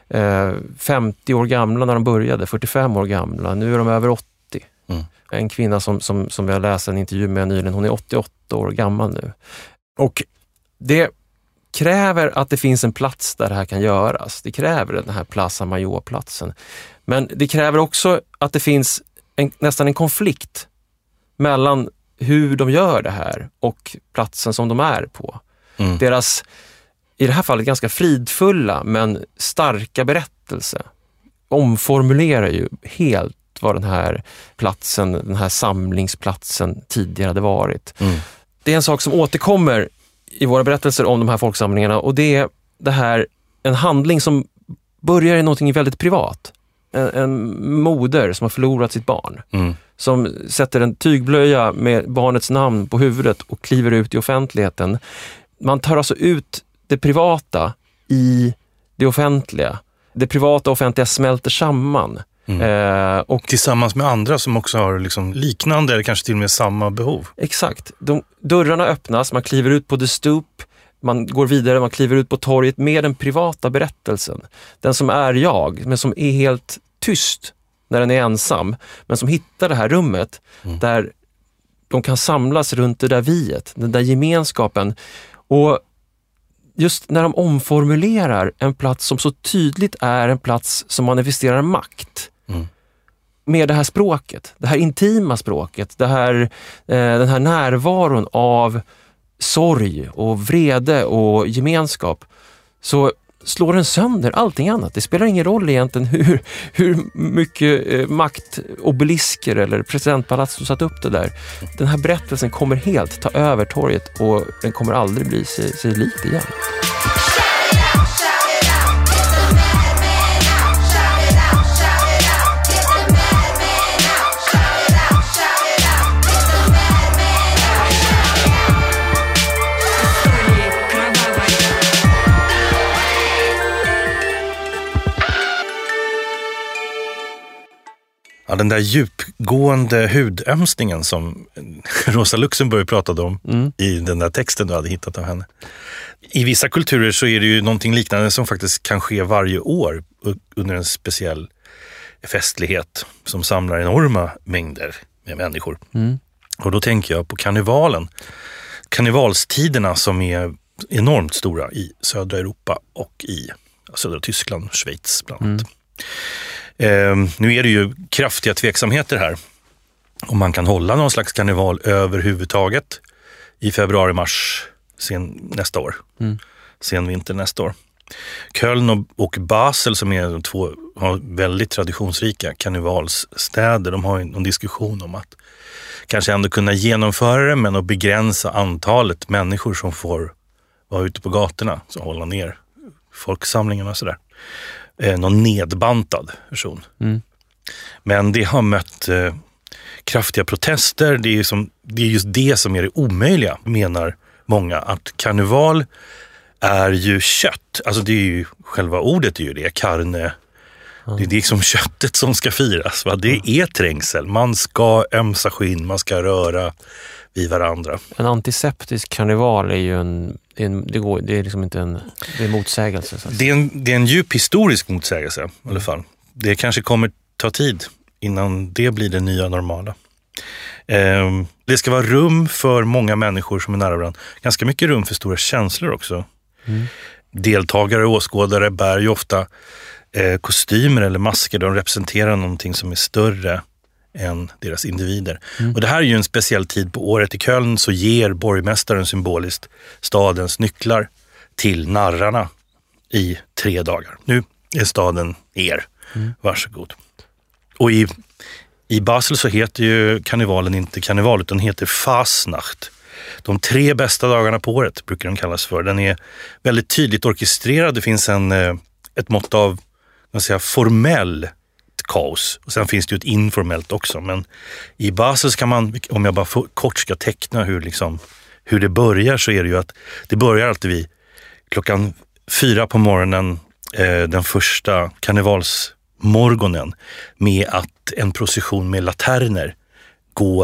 eh, femtio år gamla när de började, fyrtiofem år gamla. Nu är de över åttio. Mm. En kvinna som, som, som vi har läst en intervju med nyligen, hon är åttioåtta år gammal nu. Och det kräver att det finns en plats där det här kan göras. Det kräver den här Plaza Mayor-platsen. Men det kräver också att det finns en, nästan en konflikt mellan hur de gör det här och platsen som de är på. Mm. Deras, i det här fallet ganska fridfulla men starka berättelse omformulerar ju helt vad den här platsen, den här samlingsplatsen tidigare hade varit. Mm. Det är en sak som återkommer i våra berättelser om de här folksamlingarna, och det är det här, en handling som börjar i någonting väldigt privat. En, en moder som har förlorat sitt barn. Mm. Som sätter en tygblöja med barnets namn på huvudet och kliver ut i offentligheten. Man tar alltså ut det privata i det offentliga. Det privata och offentliga smälter samman. Mm. Eh, och tillsammans med andra som också har liksom liknande eller kanske till och med samma behov. Exakt. De, dörrarna öppnas, man kliver ut på The Stoop, man går vidare, man kliver ut på torget med den privata berättelsen. Den som är jag, men som är helt tyst när den är ensam, men som hittar det här rummet mm. där de kan samlas runt det där viet, den där gemenskapen. Och just när de omformulerar en plats som så tydligt är en plats som manifesterar makt mm. med det här språket, det här intima språket, det här, eh, den här närvaron av sorg och vrede och gemenskap, så slår den sönder allting annat. Det spelar ingen roll egentligen hur, hur mycket eh, maktobelisker eller presidentpalats som satt upp det där. Den här berättelsen kommer helt ta över torget och den kommer aldrig bli sig, sig lik igen. Ja, den där djupgående hudömsningen som Rosa Luxemburg pratade om mm. i den där texten du hade hittat av henne. I vissa kulturer så är det ju någonting liknande som faktiskt kan ske varje år under en speciell festlighet som samlar enorma mängder med människor. Mm. Och då tänker jag på karnevalen. Karnevalstiderna som är enormt stora i södra Europa och i södra Tyskland, Schweiz bland annat. Mm. Eh, nu är det ju kraftiga tveksamheter här om man kan hålla någon slags karneval överhuvudtaget i februari-mars sen nästa år, mm. sen vinter nästa år. Köln och, och Basel som är de två har väldigt traditionsrika karnevalsstäder, de har en diskussion om att kanske ändå kunna genomföra det men att begränsa antalet människor som får vara ute på gatorna, så hålla ner folksamlingarna och sådär. Eh, någon nedbantad version. Mm. Men det har mött eh, kraftiga protester. Det är, som, det är just det som är det omöjliga, menar många. Att karneval är ju kött. Alltså det är ju, själva ordet är ju det, karne. Mm. Det är liksom köttet som ska firas. Va? Det är trängsel. Man ska ömsa skinn, man ska röra vid varandra. En antiseptisk karneval är ju en, en det, går, det är liksom inte en, det är motsägelse. Så. Det är, en, det är en djup historisk motsägelse i alla fall. Det kanske kommer ta tid innan det blir det nya normala. Eh, det ska vara rum för många människor som är nära varandra. Ganska mycket rum för stora känslor också. Mm. Deltagare och åskådare bär ju ofta eh, kostymer eller masker. De representerar någonting som är större än deras individer. Mm. Och det här är ju en speciell tid på året. I Köln så ger borgmästaren symboliskt stadens nycklar till narrarna i tre dagar. Nu är staden er. Mm. Varsågod. Och i, i Basel så heter ju karnevalen inte karneval utan heter Fasnacht. De tre bästa dagarna på året brukar den kallas för. Den är väldigt tydligt orkestrerad. Det finns en, ett mått av man säger, formell kaos. Och sen finns det ju ett informellt också. Men i Basel kan man, om jag bara kort ska teckna hur, liksom, hur det börjar, så är det ju att det börjar alltid vid klockan fyra på morgonen eh, den första karnevalsmorgonen med att en procession med laterner går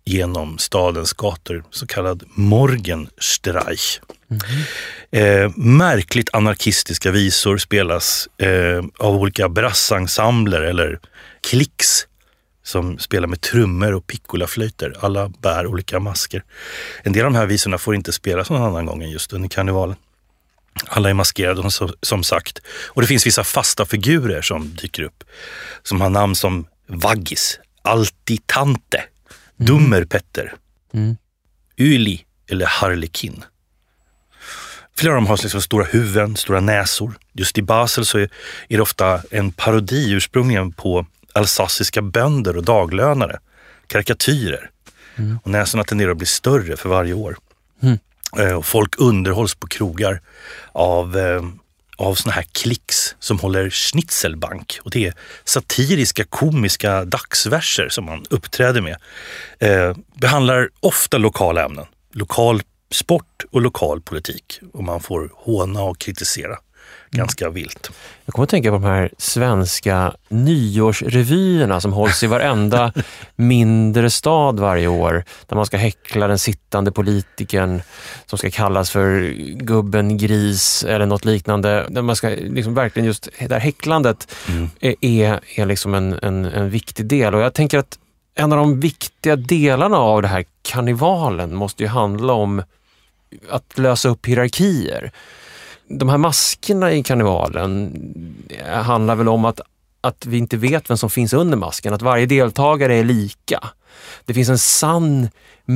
genom stadens gator, så kallad Morgenstreich. Mm-hmm. Eh, märkligt anarkistiska visor spelas eh, av olika brassensembler eller klicks som spelar med trummor och piccolaflöjter. Alla bär olika masker. En del av de här visorna får inte spelas någon annan gång än just under karnevalen. Alla är maskerade som, som sagt. Och det finns vissa fasta figurer som dyker upp. Som har namn som Vaggis, Altitante, mm. Dummerpetter, mm. Yli eller Harlekin. Flera av dem har liksom stora huvuden, stora näsor. Just i Basel så är, är det ofta en parodi ursprungligen på alsaciska bönder och daglönare. Karikatyrer. Mm. Och näsorna tenderar att bli större för varje år. Mm. Och folk underhålls på krogar av, av såna här klicks som håller schnitzelbank. Och det är satiriska, komiska dagsverser som man uppträder med. Eh, behandlar ofta lokala ämnen. Lokal sport och lokal politik. Och man får håna och kritisera ganska vilt. Jag kommer att tänka på de här svenska nyårsrevyerna som hålls i varenda mindre stad varje år. Där man ska häckla den sittande politikern som ska kallas för gubben gris eller något liknande. Där man ska liksom verkligen just, där häcklandet mm. är, är liksom en, en, en viktig del. Och jag tänker att en av de viktiga delarna av det här karnevalen måste ju handla om att lösa upp hierarkier. De här maskerna i karnevalen handlar väl om att, att vi inte vet vem som finns under masken. Att varje deltagare är lika. Det finns en sann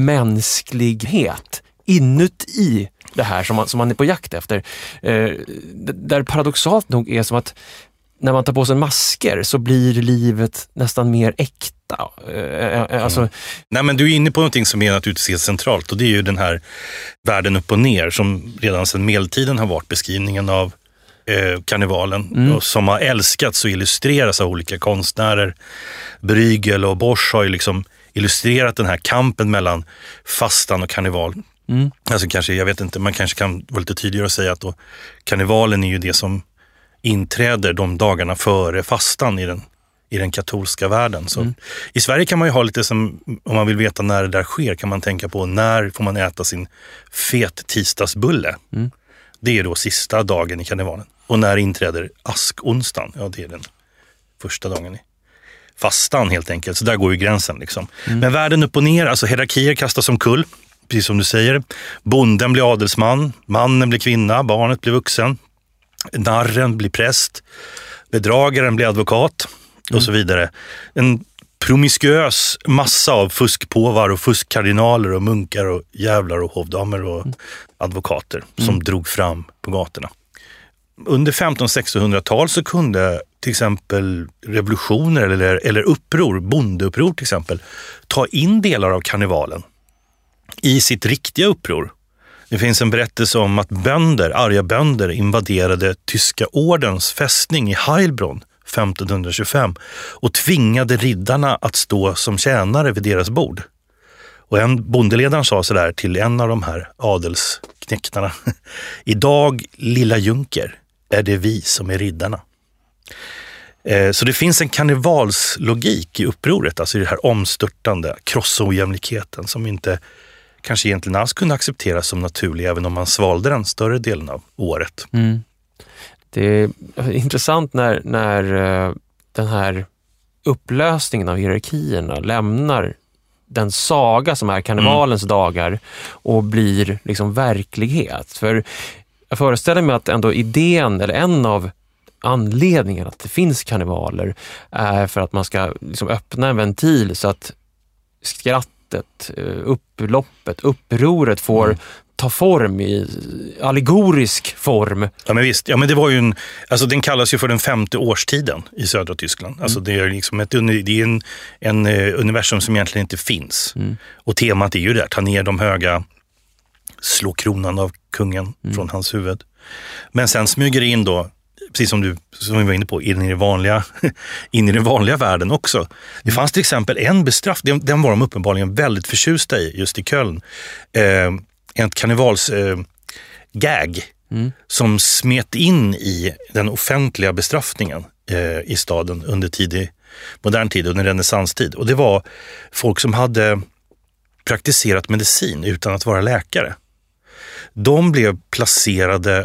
mänsklighet inuti det här som man, som man är på jakt efter. Eh, där paradoxalt nog är som att när man tar på sig masker så blir livet nästan mer äkta. Eh, alltså... mm. Nej, men du är inne på någonting som är naturligtvis helt centralt, och det är ju den här världen upp och ner som redan sedan medeltiden har varit beskrivningen av eh, karnevalen mm. och som har älskats och illustreras av olika konstnärer. Bruegel och Bosch har ju liksom illustrerat den här kampen mellan fastan och karneval. Mm. Alltså kanske, jag vet inte, man kanske kan vara lite tydligare och säga att då, karnevalen är ju det som inträder de dagarna före fastan i den, i den katolska världen. Så mm. i Sverige kan man ju ha lite som, om man vill veta när det där sker, kan man tänka på när får man äta sin fet tisdagsbulle. Mm. Det är då sista dagen i karnevalen. Och när inträder askonsdagen? Ja, det är den första dagen i fastan helt enkelt. Så där går ju gränsen liksom. Mm. Men världen upp och ner, alltså hierarkier kastas omkull, precis som du säger. Bonden blir adelsman, mannen blir kvinna, barnet blir vuxen. Narren blir präst, bedragaren blir advokat och mm. så vidare. En promiskuös massa av fuskpåvar och fuskkardinaler och munkar och jävlar och hovdamer och mm. advokater som mm. drog fram på gatorna. Under femtonhundra- och sextonhundratal så kunde till exempel revolutioner eller, eller uppror, bondeuppror till exempel, ta in delar av karnevalen i sitt riktiga uppror. Det finns en berättelse om att bönder, arga bönder invaderade tyska ordens fästning i Heilbronn femtonhundratjugofem och tvingade riddarna att stå som tjänare vid deras bord. Och en bondeledaren sa så där till en av de här adelsknäktarna: idag, lilla junker, är det vi som är riddarna. Eh, så det finns en karnevalslogik i upproret, alltså i det här omstörtande, krossa ojämlikheten som inte kanske egentligen alls kunde accepteras som naturlig även om man svalde den större delen av året. Mm. Det är intressant när, när den här upplösningen av hierarkierna lämnar den saga som är karnevalens mm. dagar och blir liksom verklighet. För jag föreställer mig att ändå idén, eller en av anledningen att det finns karnevaler, är för att man ska liksom öppna en ventil så att skratt upploppet, upproret får mm. ta form i allegorisk form. Ja men visst, ja men det var ju en, alltså den kallas ju för den femte årstiden i södra Tyskland. Mm. Alltså det är liksom ett, det är en, en universum som egentligen inte finns. Mm. Och temat är ju där, ta ner de höga, slå kronan av kungen mm. från hans huvud. Men sen smyger det in då, precis som du som vi var inne på, in i, det vanliga, in i den vanliga världen också. Det fanns till exempel en bestraff, den, den var de uppenbarligen väldigt förtjusta i just i Köln. Eh, en karnevals eh, gag mm. som smet in i den offentliga bestraffningen eh, i staden under tidig, modern tid, under renässanstid. Och det var folk som hade praktiserat medicin utan att vara läkare. De blev placerade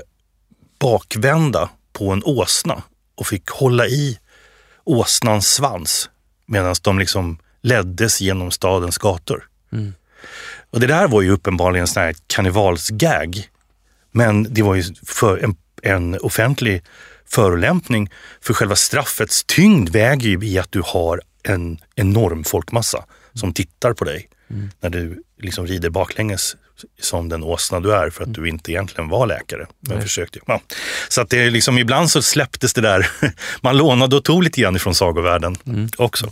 bakvända på en åsna och fick hålla i åsnans svans medan de liksom leddes genom stadens gator. Mm. Och det där var ju uppenbarligen en sån här karnevalsgag, men det var ju för en, en offentlig förolämpning, för själva straffets tyngd väger ju i att du har en enorm folkmassa som tittar på dig mm. när du liksom rider baklänges som den åsna du är, för att du inte egentligen var läkare. Men försökte. Ja. Så att det är liksom, ibland så släpptes det där, man lånade och tog lite grann ifrån sagovärlden mm. också.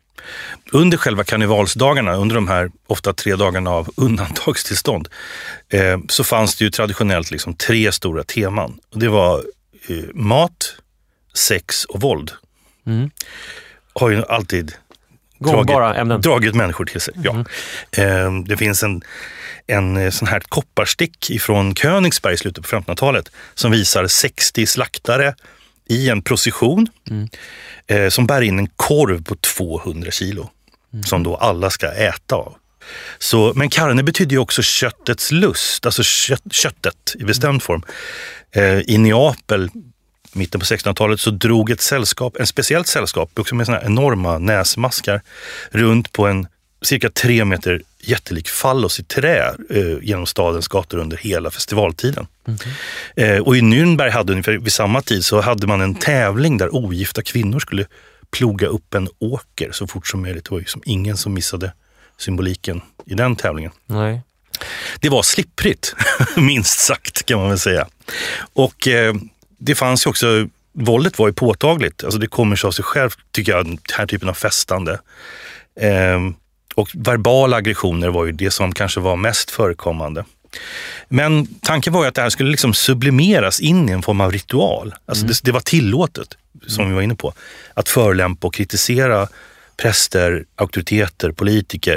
Under själva karnevalsdagarna, under de här ofta tre dagarna av undantagstillstånd, eh, så fanns det ju traditionellt liksom tre stora teman. Det var eh, mat, sex och våld. Mm. Har ju alltid dragit, dragit människor till sig. Mm. Ja. Eh, det finns en, en sån här kopparstick ifrån Königsberg i slutet på femtonhundratalet som visar sextio slaktare i en procession mm. eh, som bär in en korv på tvåhundra kilo mm. som då alla ska äta av. Så, men carne betyder ju också köttets lust, alltså kött, köttet i bestämd mm. form. Eh, I Neapel, mitten på sextonhundratalet, så drog ett sällskap, en speciellt sällskap, också med såna här enorma näsmaskar, runt på en cirka tre meter jättelik fallos i trä eh, genom stadens gator under hela festivaltiden. Mm. Eh, och i Nürnberg hade ungefär vid samma tid så hade man en tävling där ogifta kvinnor skulle ploga upp en åker så fort som möjligt. Det var ju som ingen som missade symboliken i den tävlingen. Nej. Det var slipprigt, minst sagt kan man väl säga. Och eh, det fanns ju också, våldet var ju påtagligt. Alltså det kommer sig av sig själv, tycker jag, den här typen av festande. Eh, Och verbala aggressioner var ju det som kanske var mest förekommande. Men tanken var ju att det här skulle liksom sublimeras in i en form av ritual. Alltså mm. det, det var tillåtet, som mm. vi var inne på, att förolämpa och kritisera präster, auktoriteter, politiker.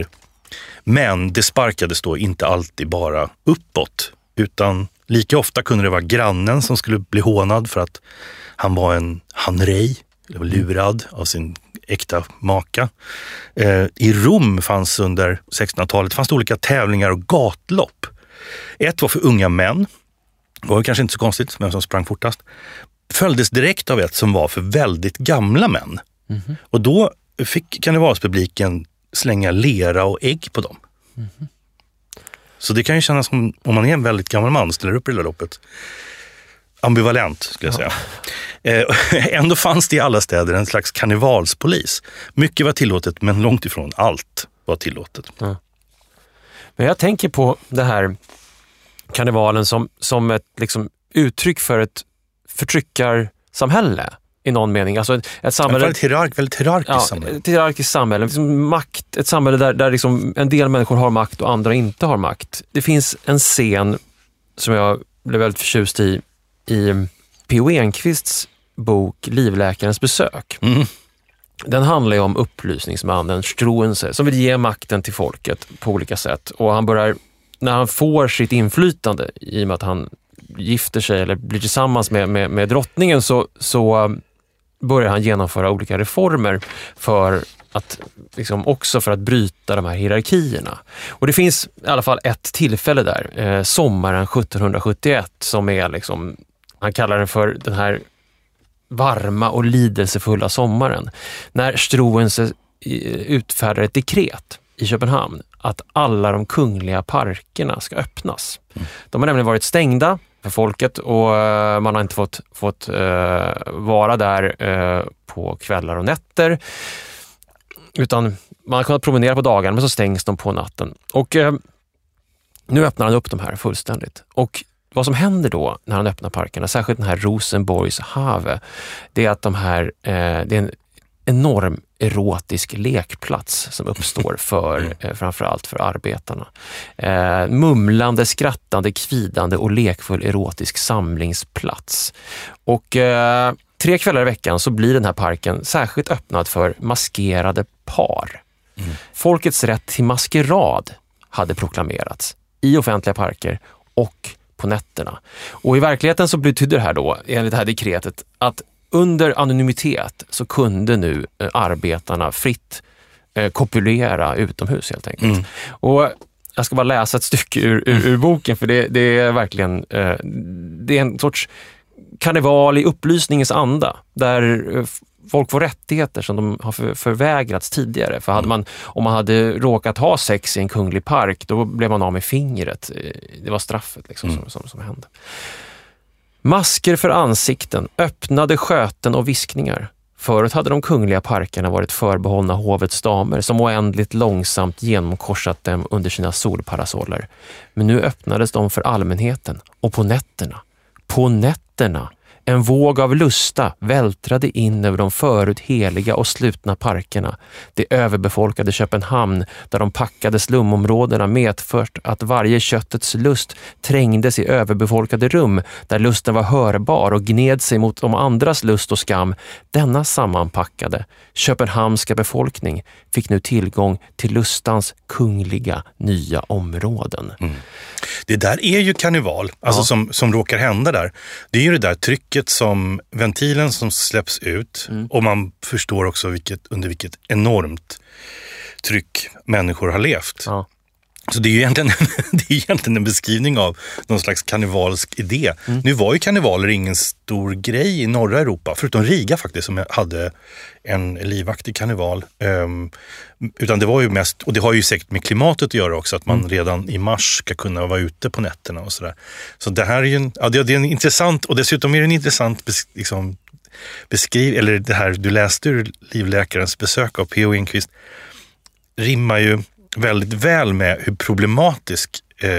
Men det sparkades då inte alltid bara uppåt, utan lika ofta kunde det vara grannen som skulle bli hånad för att han var en hanrej, eller var lurad av sin äkta maka. Eh, I Rom fanns under sextonhundratalet fanns det olika tävlingar och gatlopp. Ett var för unga män. Det var kanske inte så konstigt, vem som sprang fortast. Följdes direkt av ett som var för väldigt gamla män. Mm-hmm. Och då fick karnevalspubliken slänga lera och ägg på dem. Mm-hmm. Så det kan ju kännas som om man är en väldigt gammal man och ställer upp i det loppet. Ambivalent skulle jag säga. Ja. Eh, ändå fanns det i alla städer en slags karnevalspolis. Mycket var tillåtet, men långt ifrån allt var tillåtet. Ja. Men jag tänker på det här karnevalen som, som ett liksom, uttryck för ett förtryckarsamhälle i någon mening. Alltså ett, ett samhälle... Väldigt, hierark, väldigt hierarkiskt ja, samhälle. Ett hierarkiskt samhälle. Liksom makt, ett samhälle där, där liksom en del människor har makt och andra inte har makt. Det finns en scen som jag blev väldigt förtjust i i P O Enquists bok Livläkarens besök. Mm. Den handlar ju om upplysningsmannen Struensee som vill ge makten till folket på olika sätt. Och han börjar, när han får sitt inflytande i och med att han gifter sig eller blir tillsammans med, med, med drottningen så, så börjar han genomföra olika reformer för att liksom också för att bryta de här hierarkierna. Och det finns i alla fall ett tillfälle där, eh, sommaren sjuttonhundrasjuttioett, som är liksom, han kallar den för den här varma och lidelsefulla sommaren, när Struensee utfärdar ett dekret i Köpenhamn att alla de kungliga parkerna ska öppnas. Mm. De har nämligen varit stängda för folket och man har inte fått, fått uh, vara där uh, på kvällar och nätter, utan man har kunnat promenera på dagen, men så stängs de på natten. Och uh, nu öppnar han upp de här fullständigt. Och vad som händer då när han öppnar parkerna, särskilt den här Rosenborgs have, det är att de här, uh, det är en enorm erotisk lekplats som uppstår för eh, framförallt för arbetarna. Eh, mumlande, skrattande, kvidande och lekfull erotisk samlingsplats. Och eh, tre kvällar i veckan så blir den här parken särskilt öppnad för maskerade par. Mm. Folkets rätt till maskerad hade proklamerats i offentliga parker och på nätterna. Och i verkligheten så betyder det här då, enligt det här dekretet, att under anonymitet så kunde nu arbetarna fritt eh, kopulera utomhus helt enkelt. Mm. Och jag ska bara läsa ett stycke ur, ur, ur boken, för det, det är verkligen eh, det är en sorts karneval i upplysningens anda, där folk får rättigheter som de har för, förvägrats tidigare. För hade man, om man hade råkat ha sex i en kunglig park, då blev man av med fingret. Det var straffet liksom, mm. som, som, som hände. Masker för ansikten, öppnade sköten och viskningar. Förut hade de kungliga parkerna varit förbehållna hovets damer som oändligt långsamt genomkorsat dem under sina solparasoller. Men nu öppnades de för allmänheten, och på nätterna, på nätterna, en våg av lusta vältrade in över de förut heliga och slutna parkerna. Det överbefolkade Köpenhamn, där de packade slumområdena medfört att varje köttets lust trängdes i överbefolkade rum, där lusten var hörbar och gned sig mot de andras lust och skam. Denna sammanpackade köpenhamnska befolkning fick nu tillgång till lustans kungliga nya områden. Mm. Det där är ju karneval, alltså ja. som, som råkar hända där. Det är ju det där trycket som ventilen som släpps ut, mm. och man förstår också vilket, under vilket enormt tryck människor har levt. Ja. Så det är ju egentligen, det är egentligen en beskrivning av någon slags karnevalsk idé. Mm. Nu var ju karnevaler ingen stor grej i norra Europa, förutom Riga faktiskt, som hade en livaktig karneval. Um, utan det var ju mest, och det har ju säkert med klimatet att göra också, att man mm. redan i mars ska kunna vara ute på nätterna och sådär. Så det här är ju en, ja, det är en intressant, och dessutom är det en intressant bes, liksom, beskriv, eller det här du läste ur livläkarens besök av P O Enquist, rimmar ju väldigt väl med hur problematisk eh,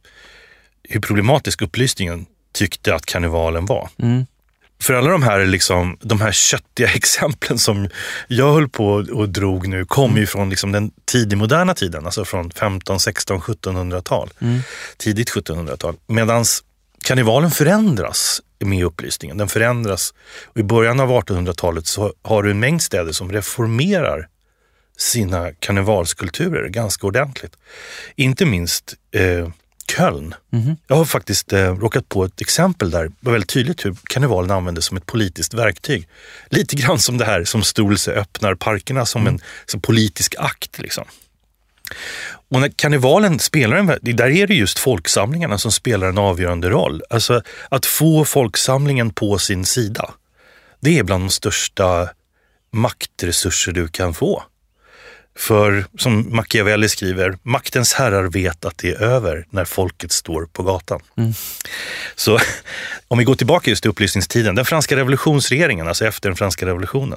hur problematisk upplysningen tyckte att karnevalen var. Mm. För alla de här liksom, de här köttiga exemplen som jag höll på och drog nu kommer ju från liksom den tidig moderna tiden, alltså från femton, sexton, sjuttonhundratal. Mm. Tidigt sjuttonhundratal. Medans karnevalen förändras med upplysningen. Den förändras, och i början av artonhundratalet så har du en mängd städer som reformerar sina karnevalskulturer ganska ordentligt. Inte minst eh, Köln. Mm-hmm. Jag har faktiskt eh, råkat på ett exempel där det var väldigt tydligt hur karnevalen användes som ett politiskt verktyg. Lite grann som det här som Stolse öppnar parkerna som mm. en som politisk akt liksom. Och när karnevalen spelar en, där är det just folksamlingarna som spelar en avgörande roll. Alltså att få folksamlingen på sin sida, det är bland de största maktresurser du kan få. För som Machiavelli skriver, maktens herrar vet att det är över när folket står på gatan. Mm. Så om vi går tillbaka just till upplysningstiden, den franska revolutionsregeringen, alltså efter den franska revolutionen,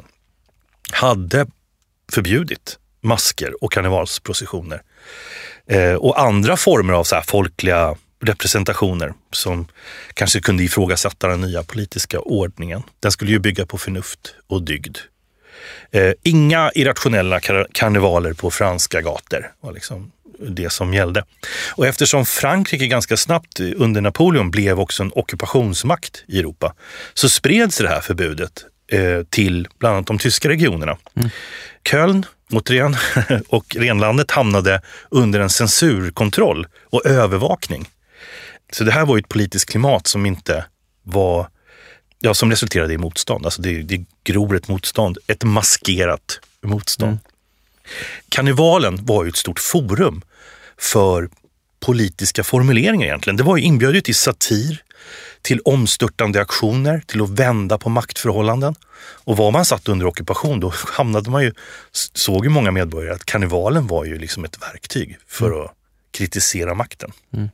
hade förbjudit masker och karnevalsprocessioner. Eh, och andra former av så här folkliga representationer som kanske kunde ifrågasätta den nya politiska ordningen. Den skulle ju bygga på förnuft och dygd. Eh, inga irrationella kar- karnevaler på franska gator var liksom det som gällde. Och eftersom Frankrike ganska snabbt under Napoleon blev också en ockupationsmakt i Europa, så spreds det här förbudet eh, till bland annat de tyska regionerna. Mm. Köln, återigen, och renlandet hamnade under en censurkontroll och övervakning. Så det här var ju ett politiskt klimat som inte var, ja, som resulterade i motstånd. Alltså det, det gror ett motstånd, ett maskerat motstånd. Mm. Karnevalen var ju ett stort forum för politiska formuleringar egentligen. Det var ju inbjudet till satir, till omstörtande aktioner, till att vända på maktförhållanden. Och var man satt under ockupation, då hamnade man ju, såg ju många medborgare att karnevalen var ju liksom ett verktyg för mm. att kritisera makten. Mm.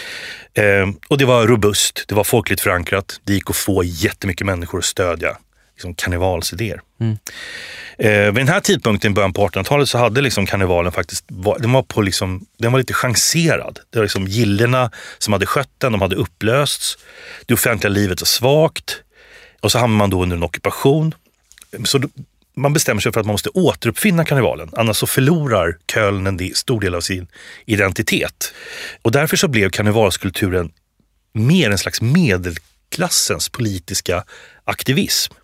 Eh, och det var robust, det var folkligt förankrat, det gick att få jättemycket människor att stödja liksom karnevalsidéer. Mm. Eh, vid den här tidpunkten i början på artonhundratalet så hade liksom karnevalen faktiskt, den var, på liksom, den var lite chanserad. Det var liksom gillerna som hade skött den, de hade upplösts. Det offentliga livet var svagt. Och så hamnar man då under en ockupation. Så då, man bestämmer sig för att man måste återuppfinna karnevalen. Annars så förlorar Köln en stor del av sin identitet. Och därför så blev karnevalskulturen mer en slags medelklassens politiska aktivism.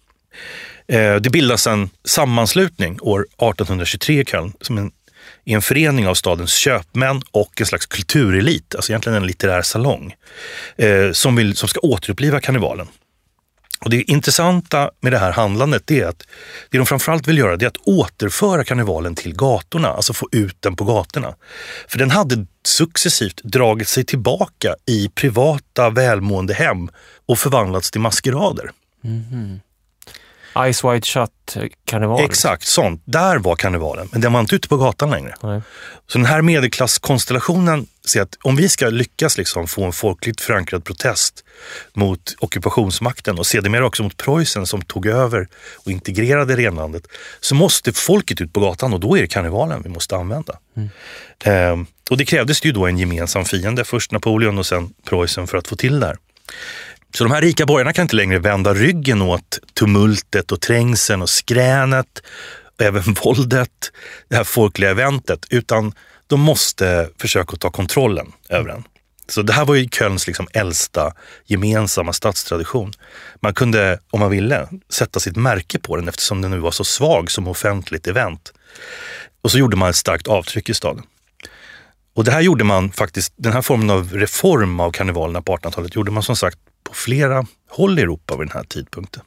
Det bildas en sammanslutning år artonhundratjugotre i Köln som en, i en förening av stadens köpmän och en slags kulturelit, alltså egentligen en litterär salong, eh, som, vill, som ska återuppliva karnevalen. Och det intressanta med det här handlandet är att det de framförallt vill göra det är att återföra karnevalen till gatorna, alltså få ut den på gatorna. För den hade successivt dragit sig tillbaka i privata välmående hem och förvandlats till maskerader. Mm-hmm. Eyes Wide Shut-karneval. Exakt, sånt. Där var karnevalen. Men den var inte ute på gatan längre. Nej. Så den här medelklasskonstellationen ser att om vi ska lyckas liksom få en folkligt förankrad protest mot ockupationsmakten och sedermera också mot Preussen som tog över och integrerade renlandet, så måste folket ut på gatan, och då är det karnevalen vi måste använda. Mm. Eh, och det krävdes ju då en gemensam fiende, först Napoleon och sen Preussen, för att få till det här. Så de här rika borgarna kan inte längre vända ryggen åt tumultet och trängseln och skränet och även våldet, det här folkliga eventet, utan de måste försöka ta kontrollen över den. Så det här var ju Kölns liksom äldsta gemensamma stadstradition. Man kunde, om man ville, sätta sitt märke på den eftersom den nu var så svag som offentligt event. Och så gjorde man ett starkt avtryck i staden. Och det här gjorde man faktiskt, den här formen av reform av karnevalerna på artonhundratalet gjorde man som sagt på flera håll i Europa vid den här tidpunkten.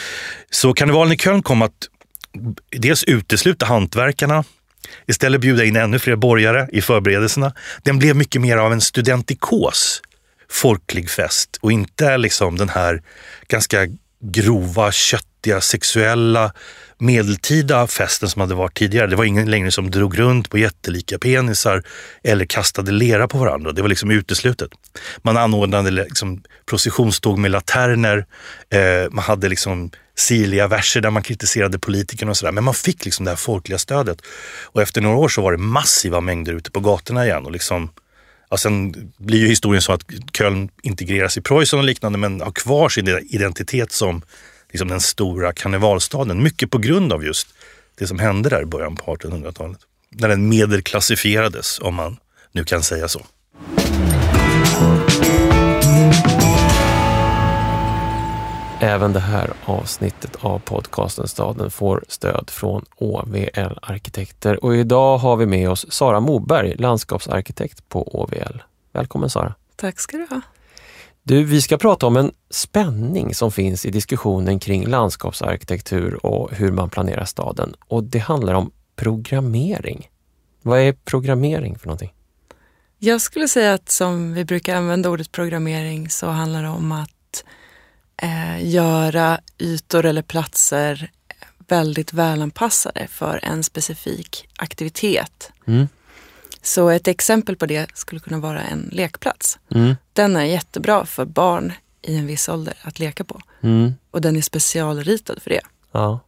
Så karnevalen i Köln kom att dels utesluta hantverkarna, istället bjuda in ännu fler borgare i förberedelserna. Den blev mycket mer av en studentikos folklig fest och inte liksom den här ganska grova, köttiga, sexuella medeltida festen som hade varit tidigare. Det var ingen längre som drog runt på jättelika penisar eller kastade lera på varandra. Det var liksom uteslutet. Man anordnade liksom processionståg med laterner. Eh, man hade liksom sirliga verser där man kritiserade politikerna och sådär. Men man fick liksom det här folkliga stödet. Och efter några år så var det massiva mängder ute på gatorna igen. Och liksom, ja, sen blir ju historien så att Köln integreras i Preussen och liknande, men har kvar sin identitet som liksom den stora karnevalstaden. Mycket på grund av just det som hände där i början på artonhundratalet. När den medelklassifierades, om man nu kan säga så. Även det här avsnittet av podcasten Staden får stöd från Å V L-arkitekter. Och idag har vi med oss Sara Moberg, landskapsarkitekt på Å V L. Välkommen Sara. Tack ska du ha. Du, vi ska prata om en spänning som finns i diskussionen kring landskapsarkitektur och hur man planerar staden. Och det handlar om programmering. Vad är programmering för någonting? Jag skulle säga att som vi brukar använda ordet programmering så handlar det om att eh, göra ytor eller platser väldigt välanpassade för en specifik aktivitet. Mm. Så ett exempel på det skulle kunna vara en lekplats. Mm. Den är jättebra för barn i en viss ålder att leka på. Mm. Och den är specialritad för det. Ja.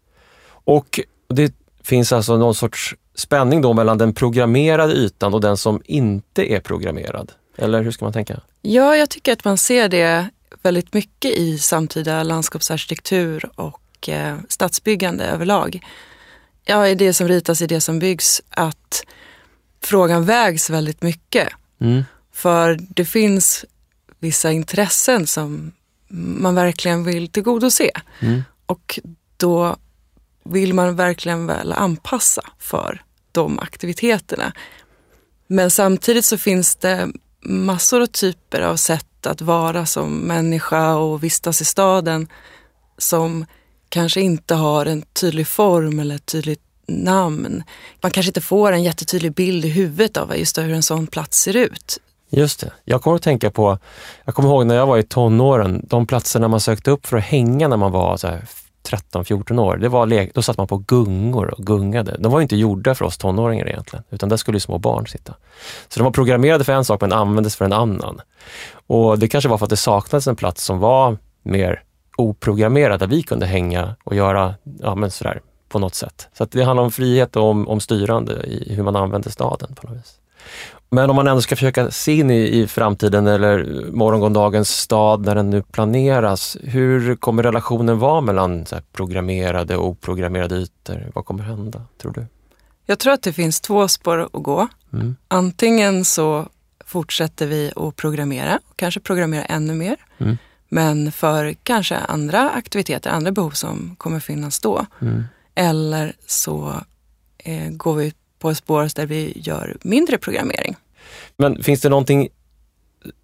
Och det finns alltså någon sorts spänning då mellan den programmerade ytan och den som inte är programmerad. Eller hur ska man tänka? Ja, jag tycker att man ser det väldigt mycket i samtida landskapsarkitektur och eh, stadsbyggande överlag. Ja, i det som ritas, i det som byggs, att frågan vägs väldigt mycket. Mm. För det finns vissa intressen som man verkligen vill tillgodose. Mm. Och då vill man verkligen väl anpassa för de aktiviteterna. Men samtidigt så finns det massor av typer av sätt att vara som människa och vistas i staden som kanske inte har en tydlig form eller ett tydligt namn. Man kanske inte får en jättetydlig bild i huvudet av just hur en sån plats ser ut. Just det. Jag kommer att tänka på, jag kommer ihåg när jag var i tonåren, de platserna man sökte upp för att hänga när man var så här tretton fjorton år, det var, då satt man på gungor och gungade. De var ju inte gjorda för oss tonåringar egentligen, utan där skulle ju små barn sitta. Så de var programmerade för en sak men användes för en annan. Och det kanske var för att det saknades en plats som var mer oprogrammerad, där vi kunde hänga och göra, ja men sådär, på något sätt. Så att det handlar om frihet och om, om styrande i hur man använder staden på något vis. Men om man ändå ska försöka se in i, i framtiden eller morgondagens stad när den nu planeras, hur kommer relationen vara mellan så här programmerade och oprogrammerade ytor? Vad kommer hända, tror du? Jag tror att det finns två spår att gå. Mm. Antingen så fortsätter vi att programmera och kanske programmera ännu mer. Mm. Men för kanske andra aktiviteter, andra behov som kommer finnas då. Mm. Eller så eh, går vi på ett spår där vi gör mindre programmering. Men finns det någonting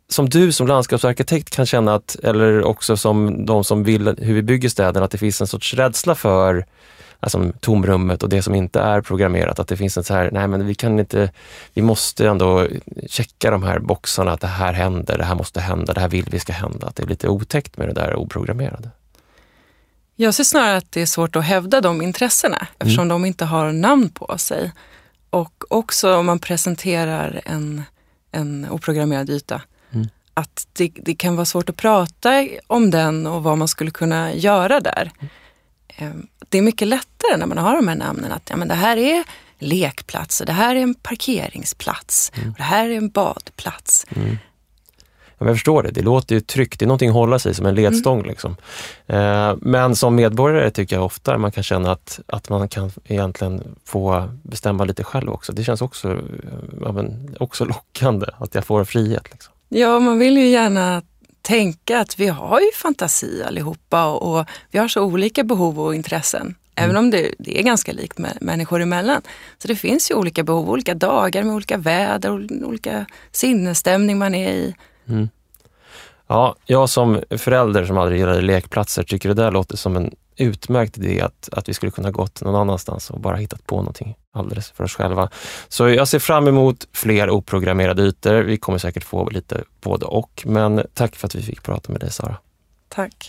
som du som landskapsarkitekt kan känna att, eller också som de som vill hur vi bygger städer, att det finns en sorts rädsla för alltså, tomrummet och det som inte är programmerat, att det finns en så här, nej men vi kan inte, vi måste ändå checka de här boxarna att det här händer, det här måste hända, det här vill vi ska hända, att det är lite otäckt med det där oprogrammerade. Jag ser snarare att det är svårt att hävda de intressena eftersom mm. de inte har namn på sig. Och också om man presenterar en, en oprogrammerad yta. Mm. Att det, det kan vara svårt att prata om den och vad man skulle kunna göra där. Mm. Det är mycket lättare när man har de här namnen att ja, men det här är lekplats och det här är en parkeringsplats mm. och det här är en badplats. Mm. Jag förstår det, det låter ju tryggt, det är någonting att hålla sig som en ledstång mm. liksom. Eh, men som medborgare tycker jag ofta man kan känna att, att man kan egentligen få bestämma lite själv också. Det känns också, ja, men, också lockande att jag får frihet. Liksom. Ja, man vill ju gärna tänka att vi har ju fantasi allihopa och, och vi har så olika behov och intressen. Mm. Även om det, det är ganska likt med människor emellan. Så det finns ju olika behov, olika dagar med olika väder, olika sinnesstämning man är i. Mm. Ja, jag som förälder som aldrig gillade lekplatser tycker det där låter som en utmärkt idé att, att vi skulle kunna gått någon annanstans och bara hittat på någonting alldeles för oss själva. Så jag ser fram emot fler oprogrammerade ytor. Vi kommer säkert få lite både och. Men tack för att vi fick prata med dig, Sara. Tack.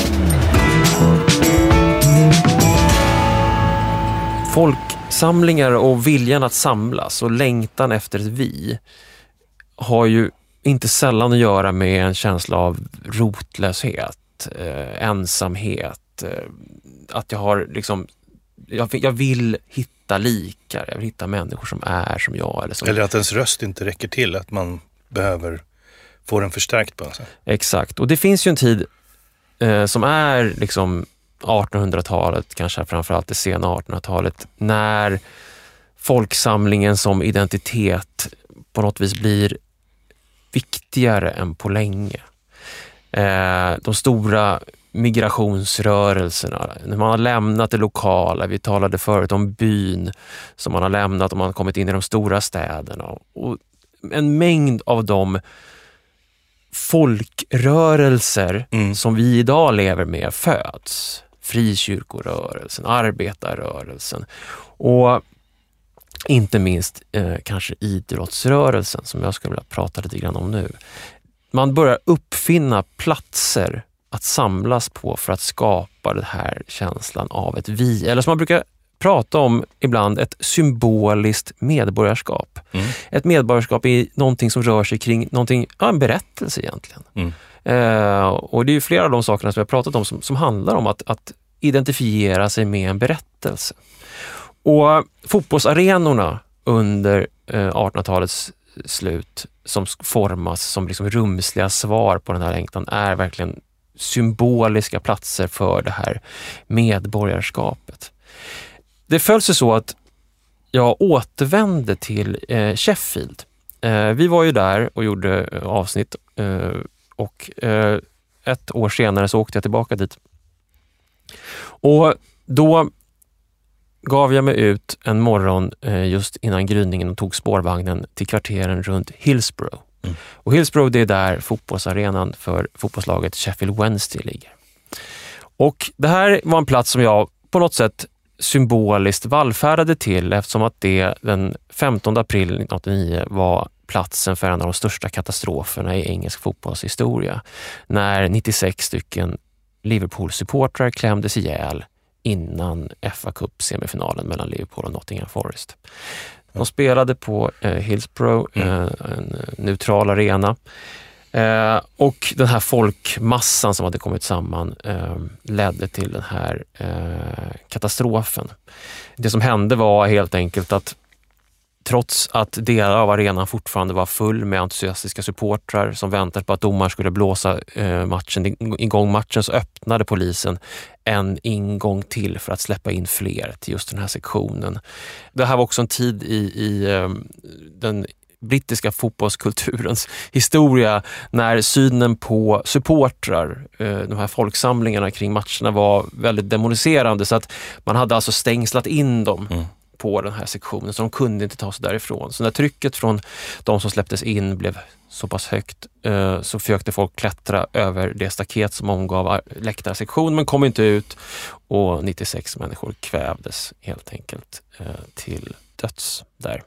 Folksamlingar och viljan att samlas och längtan efter ett vi har ju inte sällan att göra med en känsla av rotlöshet, eh, ensamhet, eh, att jag har liksom, jag, jag vill hitta likar, jag vill hitta människor som är som jag. Eller, som... eller att ens röst inte räcker till, att man behöver få den förstärkt på sig. Exakt, och det finns ju en tid eh, som är liksom artonhundratalet, kanske framförallt det sena artonhundratalet, när folksamlingen som identitet på något vis blir viktigare än på länge. Eh, de stora migrationsrörelserna, när man har lämnat det lokala, vi talade förut om byn som man har lämnat och man har kommit in i de stora städerna. Och en mängd av de folkrörelser mm. som vi idag lever med föds. Frikyrkorörelsen, arbetarrörelsen och inte minst eh, kanske idrottsrörelsen som jag skulle vilja prata lite grann om nu. Man börjar uppfinna platser att samlas på för att skapa den här känslan av ett vi. Eller som man brukar prata om ibland, ett symboliskt medborgarskap. Mm. Ett medborgarskap är någonting som rör sig kring någonting, ja, en berättelse egentligen. Mm. Eh, och det är ju flera av de sakerna som jag har pratat om som, som handlar om att, att identifiera sig med en berättelse. Och fotbollsarenorna under eh, artonhundratalets slut som formas som liksom rumsliga svar på den här längtan är verkligen symboliska platser för det här medborgarskapet. Det föll sig så att jag återvände till eh, Sheffield. Eh, vi var ju där och gjorde eh, avsnitt eh, och eh, ett år senare så åkte jag tillbaka dit. Och då gav jag mig ut en morgon eh, just innan gryningen och tog spårvagnen till kvarteren runt Hillsborough. Mm. Och Hillsborough, det är där fotbollsarenan för fotbollslaget Sheffield Wednesday ligger. Och det här var en plats som jag på något sätt symboliskt vallfärdade till eftersom att det den femtonde april nittonhundraåttionio var platsen för en av de största katastroferna i engelsk fotbollshistoria. När nittiosex stycken Liverpool-supportrar klämdes ihjäl innan F A Cup-semifinalen mellan Liverpool och Nottingham Forest. De spelade på eh, Hillsborough, eh, en neutral arena. Eh, och den här folkmassan som hade kommit samman eh, ledde till den här eh, katastrofen. Det som hände var helt enkelt att trots att delar av arenan fortfarande var full med entusiastiska supportrar som väntade på att domaren skulle blåsa eh, matchen, igång matchen, så öppnade polisen en ingång till för att släppa in fler till just den här sektionen. Det här var också en tid i, i eh, den brittiska fotbollskulturens historia när synen på supportrar, eh, de här folksamlingarna kring matcherna var väldigt demoniserande, så att man hade alltså stängslat in dem. Mm. på den här sektionen så de kunde inte ta sig därifrån. Så när trycket från de som släpptes in blev så pass högt eh, så försökte folk klättra över det staket som omgav läktarsektion men kom inte ut och nittiosex människor kvävdes helt enkelt eh, till döds där.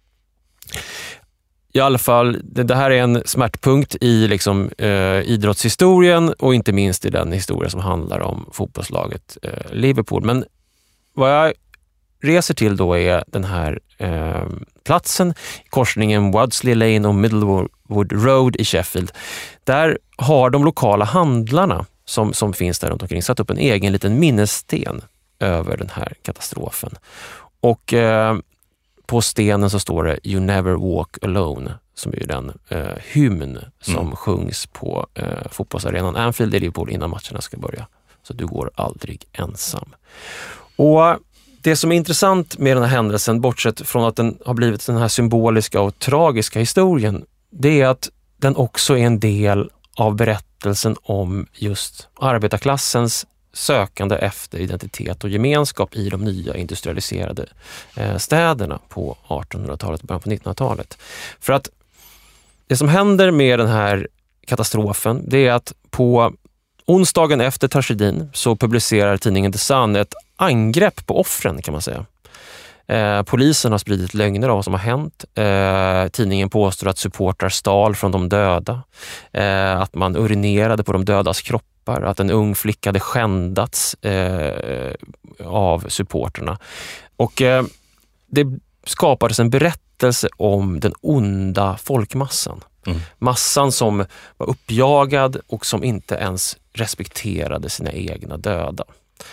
I alla fall, det, det här är en smärtpunkt i liksom, eh, idrottshistorien och inte minst i den historia som handlar om fotbollslaget eh, Liverpool. Men vad jag reser till då är den här eh, platsen, korsningen Wadsley Lane och Middlewood Road i Sheffield. Där har de lokala handlarna som, som finns där runt omkring satt upp en egen liten minnessten över den här katastrofen. Och eh, på stenen så står det You never walk alone, som är den eh, hymn som mm. sjungs på eh, fotbollsarenan Anfield i Liverpool innan matcherna ska börja. Så du går aldrig ensam. Och det som är intressant med den här händelsen, bortsett från att den har blivit den här symboliska och tragiska historien, det är att den också är en del av berättelsen om just arbetarklassens sökande efter identitet och gemenskap i de nya industrialiserade eh, städerna på artonhundratalet och början på nittonhundratalet. För att det som händer med den här katastrofen, det är att på onsdagen efter tragedin så publicerar tidningen The Sun ett angrepp på offren, kan man säga. Eh, polisen har spridit lögner av vad som har hänt. Eh, tidningen påstår att supportrar stal från de döda. Eh, att man urinerade på de dödas kroppar. Att en ung flicka hade skändats eh, av supporterna. Och eh, det skapades en berättelse om den onda folkmassan. Mm. Massan som var uppjagad och som inte ens respekterade sina egna döda.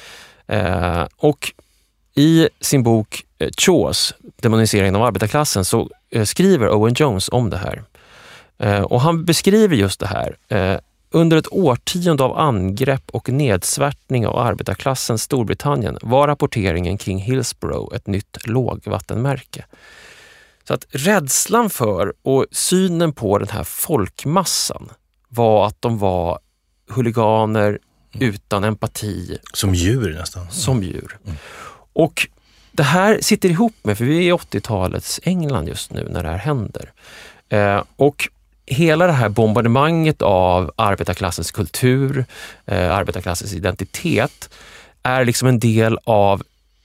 Eh, och i sin bok eh, Chaos, demoniseringen av arbetarklassen, så eh, skriver Owen Jones om det här. Eh, och han beskriver just det här. Eh, under ett årtionde av angrepp och nedsvärtning av arbetarklassen Storbritannien var rapporteringen kring Hillsborough ett nytt lågvattenmärke. Så att rädslan för och synen på den här folkmassan var att de var huliganer utan empati. Som djur nästan. Som djur. Mm. Och det här sitter ihop med, för vi är i åttiotalets England just nu när det här händer. Eh, och hela det här bombardemanget av arbetarklassens kultur, eh, arbetarklassens identitet är liksom en del av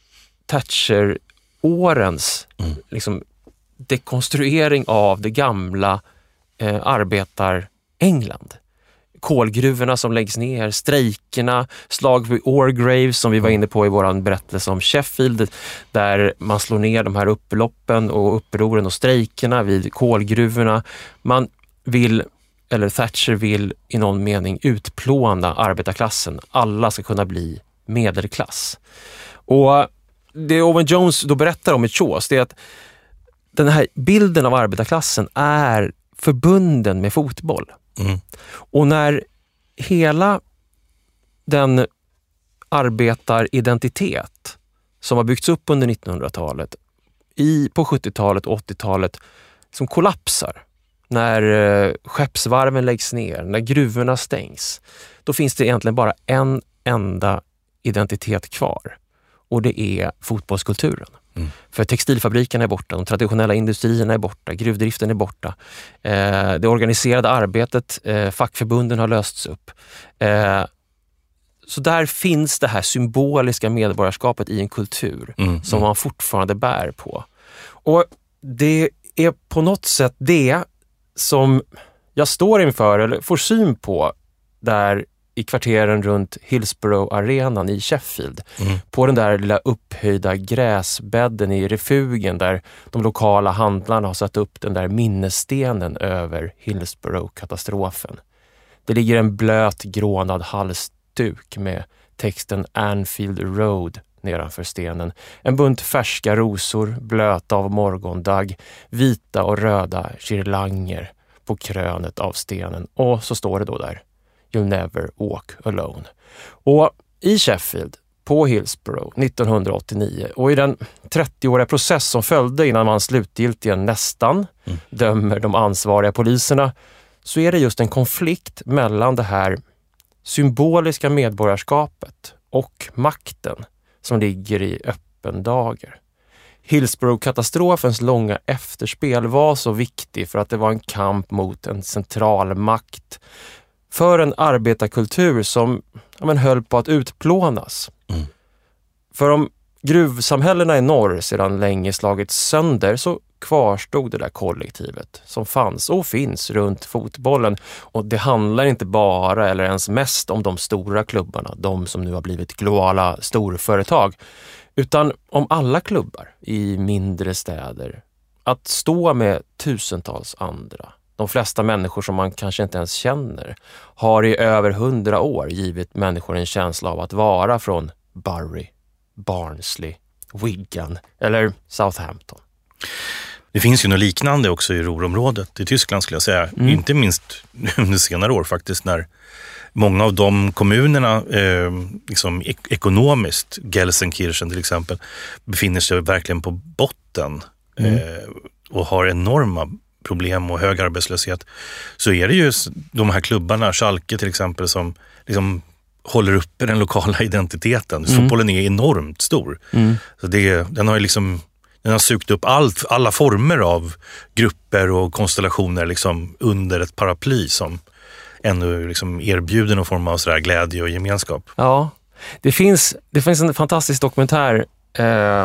Thatcher-årens mm. liksom, dekonstruering av det gamla eh, arbetar-England. Kolgruvorna som läggs ner, strejkerna, slag vid Orgrave som vi var inne på i våran berättelse om Sheffield, där man slår ner de här upploppen och upproren och strejkerna vid kolgruvorna. Man vill, eller Thatcher vill i någon mening utplåna arbetarklassen. Alla ska kunna bli medelklass. Och det Owen Jones då berättar om i Chaos, det är att den här bilden av arbetarklassen är förbunden med fotboll. Mm. Och när hela den arbetaridentitet som har byggts upp under nittonhundratalet i, på sjuttiotalet och åttiotalet som kollapsar, när eh, skeppsvarven läggs ner, när gruvorna stängs, då finns det egentligen bara en enda identitet kvar, och det är fotbollskulturen. Mm. För textilfabrikerna är borta, de traditionella industrierna är borta, gruvdriften är borta. Eh, det organiserade arbetet, eh, fackförbunden har lösts upp. Eh, så där finns det här symboliska medborgarskapet i en kultur mm. som man fortfarande bär på. Och det är på något sätt det som jag står inför, eller får syn på, där i kvarteren runt Hillsborough-arenan i Sheffield. Mm. På den där lilla upphöjda gräsbädden i refugen där de lokala handlarna har satt upp den där minnesstenen över Hillsborough-katastrofen. Det ligger en blöt grånad halsduk med texten Anfield Road nedanför stenen. En bunt färska rosor, blöta av morgondagg, vita och röda girlanger på krönet av stenen. Och så står det då där: You'll never walk alone. Och i Sheffield, på Hillsborough, nittonhundraåttionio, och i den trettioåriga process som följde innan man slutgiltigen nästan mm. dömer de ansvariga poliserna, så är det just en konflikt mellan det här symboliska medborgarskapet och makten som ligger i öppen dager. Hillsborough-katastrofens långa efterspel var så viktig för att det var en kamp mot en centralmakt för en arbetarkultur som ja, men, höll på att utplånas. Mm. För om gruvsamhällena i norr sedan länge slagits sönder så kvarstod det där kollektivet som fanns och finns runt fotbollen. Och det handlar inte bara eller ens mest om de stora klubbarna, de som nu har blivit globala storföretag, utan om alla klubbar i mindre städer. Att stå med tusentals andra, de flesta människor som man kanske inte ens känner, har i över hundra år givit människor en känsla av att vara från Bury, Barnsley, Wigan eller Southampton. Det finns ju något liknande också i Ruhrområdet i Tyskland skulle jag säga. Mm. Inte minst under senare år faktiskt när många av de kommunerna eh, liksom ek- ekonomiskt, Gelsenkirchen till exempel, befinner sig verkligen på botten mm. eh, och har enorma problem och hög arbetslöshet. Så är det ju de här klubbarna, Schalke till exempel, som liksom håller uppe den lokala identiteten. Mm. Fotbollen är enormt stor. Mm. Så det, den har ju liksom Den har sugt upp allt, alla former av grupper och konstellationer liksom under ett paraply som ännu liksom erbjuder någon form av sådär glädje och gemenskap. Ja, det finns, det finns en fantastisk dokumentär eh,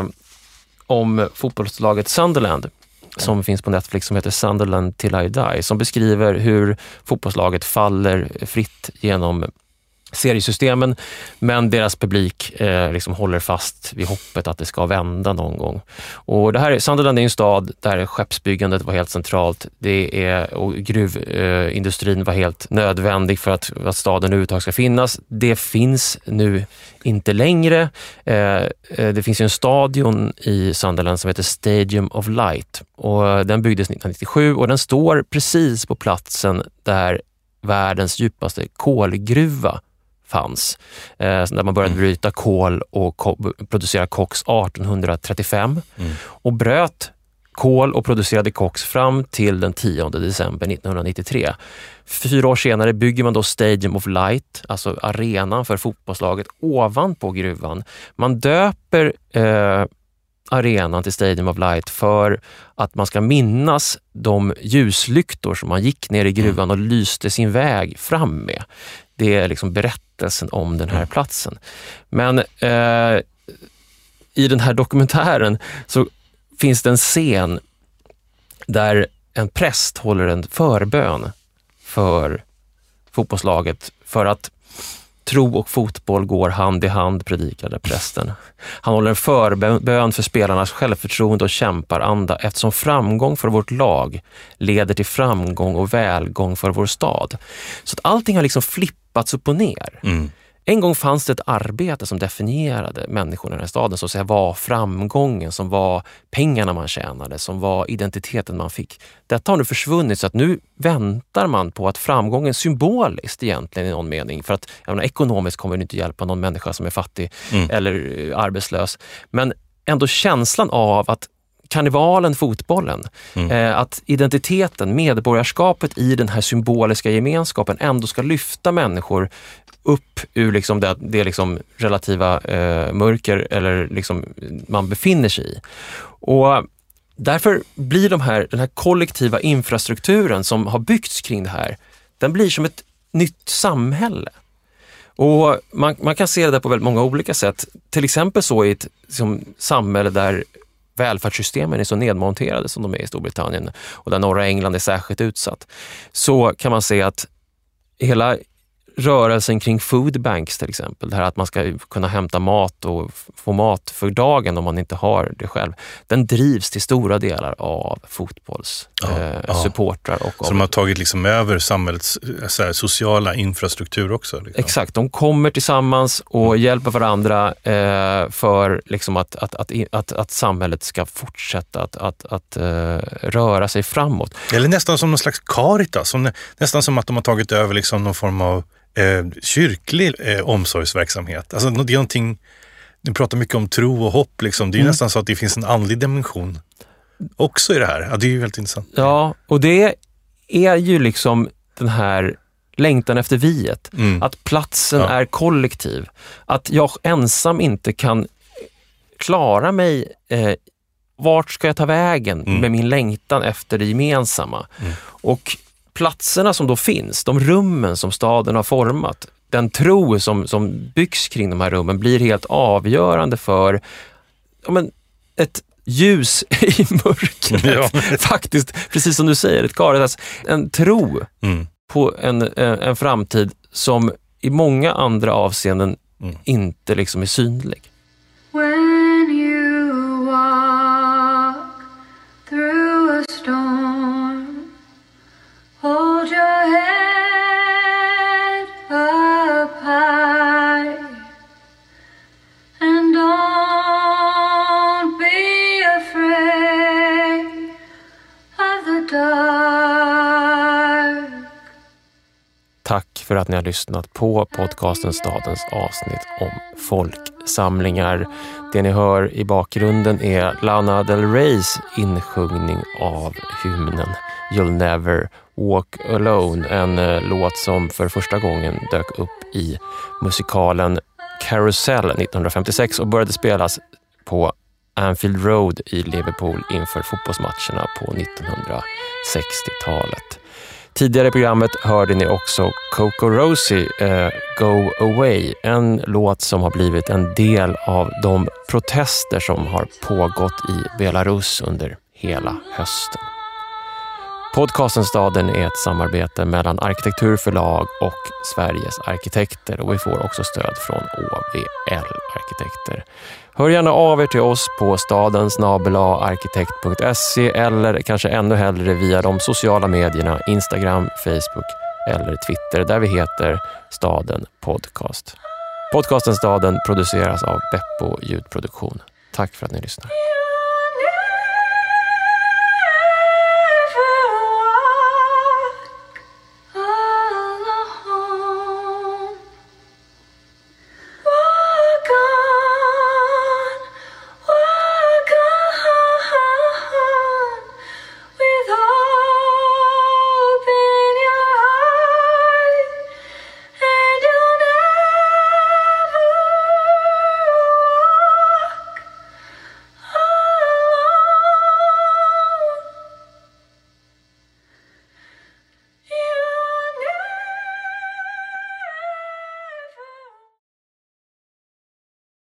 om fotbollslaget Sunderland som finns på Netflix som heter Sunderland Till I Die, som beskriver hur fotbollslaget faller fritt genom seriesystemen, men deras publik eh, liksom håller fast vid hoppet att det ska vända någon gång. Och det här, Sunderland är en stad där skeppsbyggandet var helt centralt. Det är, och gruvindustrin eh, var helt nödvändig för att, att staden överhuvudtaget ska finnas. Det finns nu inte längre. Eh, det finns ju en stadion i Sunderland som heter Stadium of Light och den byggdes nittonhundranittiosju och den står precis på platsen där världens djupaste kolgruva fanns. Eh, där man började bryta kol och ko- producera koks artonhundratrettiofem mm. och bröt kol och producerade koks fram till den tionde december nittonhundranittiotre. Fyra år senare bygger man då Stadium of Light, alltså arenan för fotbollslaget ovanpå gruvan. Man döper eh, arenan till Stadium of Light för att man ska minnas de ljuslyktor som man gick ner i gruvan och lyste sin väg fram med. Det är liksom berättelsen om den här platsen. Men eh, i den här dokumentären så finns det en scen där en präst håller en förbön för fotbollslaget för att tro och fotboll går hand i hand, predikade prästen. Han håller en förbön för spelarnas självförtroende och kämparanda eftersom framgång för vårt lag leder till framgång och välgång för vår stad. Så att allting har liksom flippats upp och ner. Mm. En gång fanns det ett arbete som definierade människorna i den här staden, så att säga var framgången, som var pengarna man tjänade, som var identiteten man fick. Detta har nu försvunnit så att nu väntar man på att framgången symboliskt egentligen i någon mening, för att jag menar, ekonomiskt kommer det inte hjälpa någon människa som är fattig mm. eller arbetslös, men ändå känslan av att karnevalen, fotbollen, mm. eh, att identiteten, medborgarskapet i den här symboliska gemenskapen ändå ska lyfta människor upp ur liksom det, det liksom relativa eh, mörker eller liksom man befinner sig i. Och därför blir de här, den här kollektiva infrastrukturen som har byggts kring det här, den blir som ett nytt samhälle. Och man, man kan se det där på väldigt många olika sätt. Till exempel så i ett liksom, samhälle där välfärdssystemen är så nedmonterade som de är i Storbritannien och där norra England är särskilt utsatt, så kan man se att hela rörelsen kring food banks till exempel, det här att man ska kunna hämta mat och få mat för dagen om man inte har det själv, den drivs till stora delar av fotbollssupportrar. Ja, ja. Så de har tagit liksom över samhällets så här, sociala infrastruktur också? Liksom. Exakt, de kommer tillsammans och mm. hjälper varandra eh, för liksom att, att, att, att, att samhället ska fortsätta att, att, att uh, röra sig framåt. Eller nästan som någon slags Caritas, som, nästan som att de har tagit över liksom någon form av Eh, kyrklig eh, omsorgsverksamhet. Alltså det är någonting, du pratar mycket om tro och hopp liksom. Det är ju mm. nästan så att det finns en andlig dimension också i det här. Ja, det är ju väldigt intressant. Ja, och det är ju liksom den här längtan efter viet. Mm. Att platsen ja. är kollektiv. Att jag ensam inte kan klara mig eh, vart ska jag ta vägen Mm. med min längtan efter det gemensamma? Mm. Och platserna som då finns, de rummen som staden har format, den tro som, som byggs kring de här rummen blir helt avgörande för ja, men, ett ljus i mörkret. Ja. Faktiskt, precis som du säger, ett Caritas, en tro Mm. på en, en, en framtid som i många andra avseenden Mm. inte liksom är synlig. When you walk through a storm, hold your head up high and don't be afraid of the dark. Tack för att ni har lyssnat på podcasten Stadens avsnitt om folksamlingar. Det ni hör i bakgrunden är Lana Del Reys insjungning av hymnen You'll Never Walk Alone. En eh, låt som för första gången dök upp i musikalen Carousel nittonhundrafemtiosex och började spelas på Anfield Road i Liverpool inför fotbollsmatcherna på nittonhundrasextiotalet. Tidigare i programmet hörde ni också Coco Rosie, eh, Go Away, en låt som har blivit en del av de protester som har pågått i Belarus under hela hösten. Podcasten Staden är ett samarbete mellan Arkitekturförlag och Sveriges arkitekter och vi får också stöd från Å V L-arkitekter. Hör gärna av er till oss på staden snabel-a arkitekt punkt se eller kanske ännu hellre via de sociala medierna Instagram, Facebook eller Twitter där vi heter Staden Podcast. Podcasten Staden produceras av Beppo ljudproduktion. Tack för att ni lyssnar.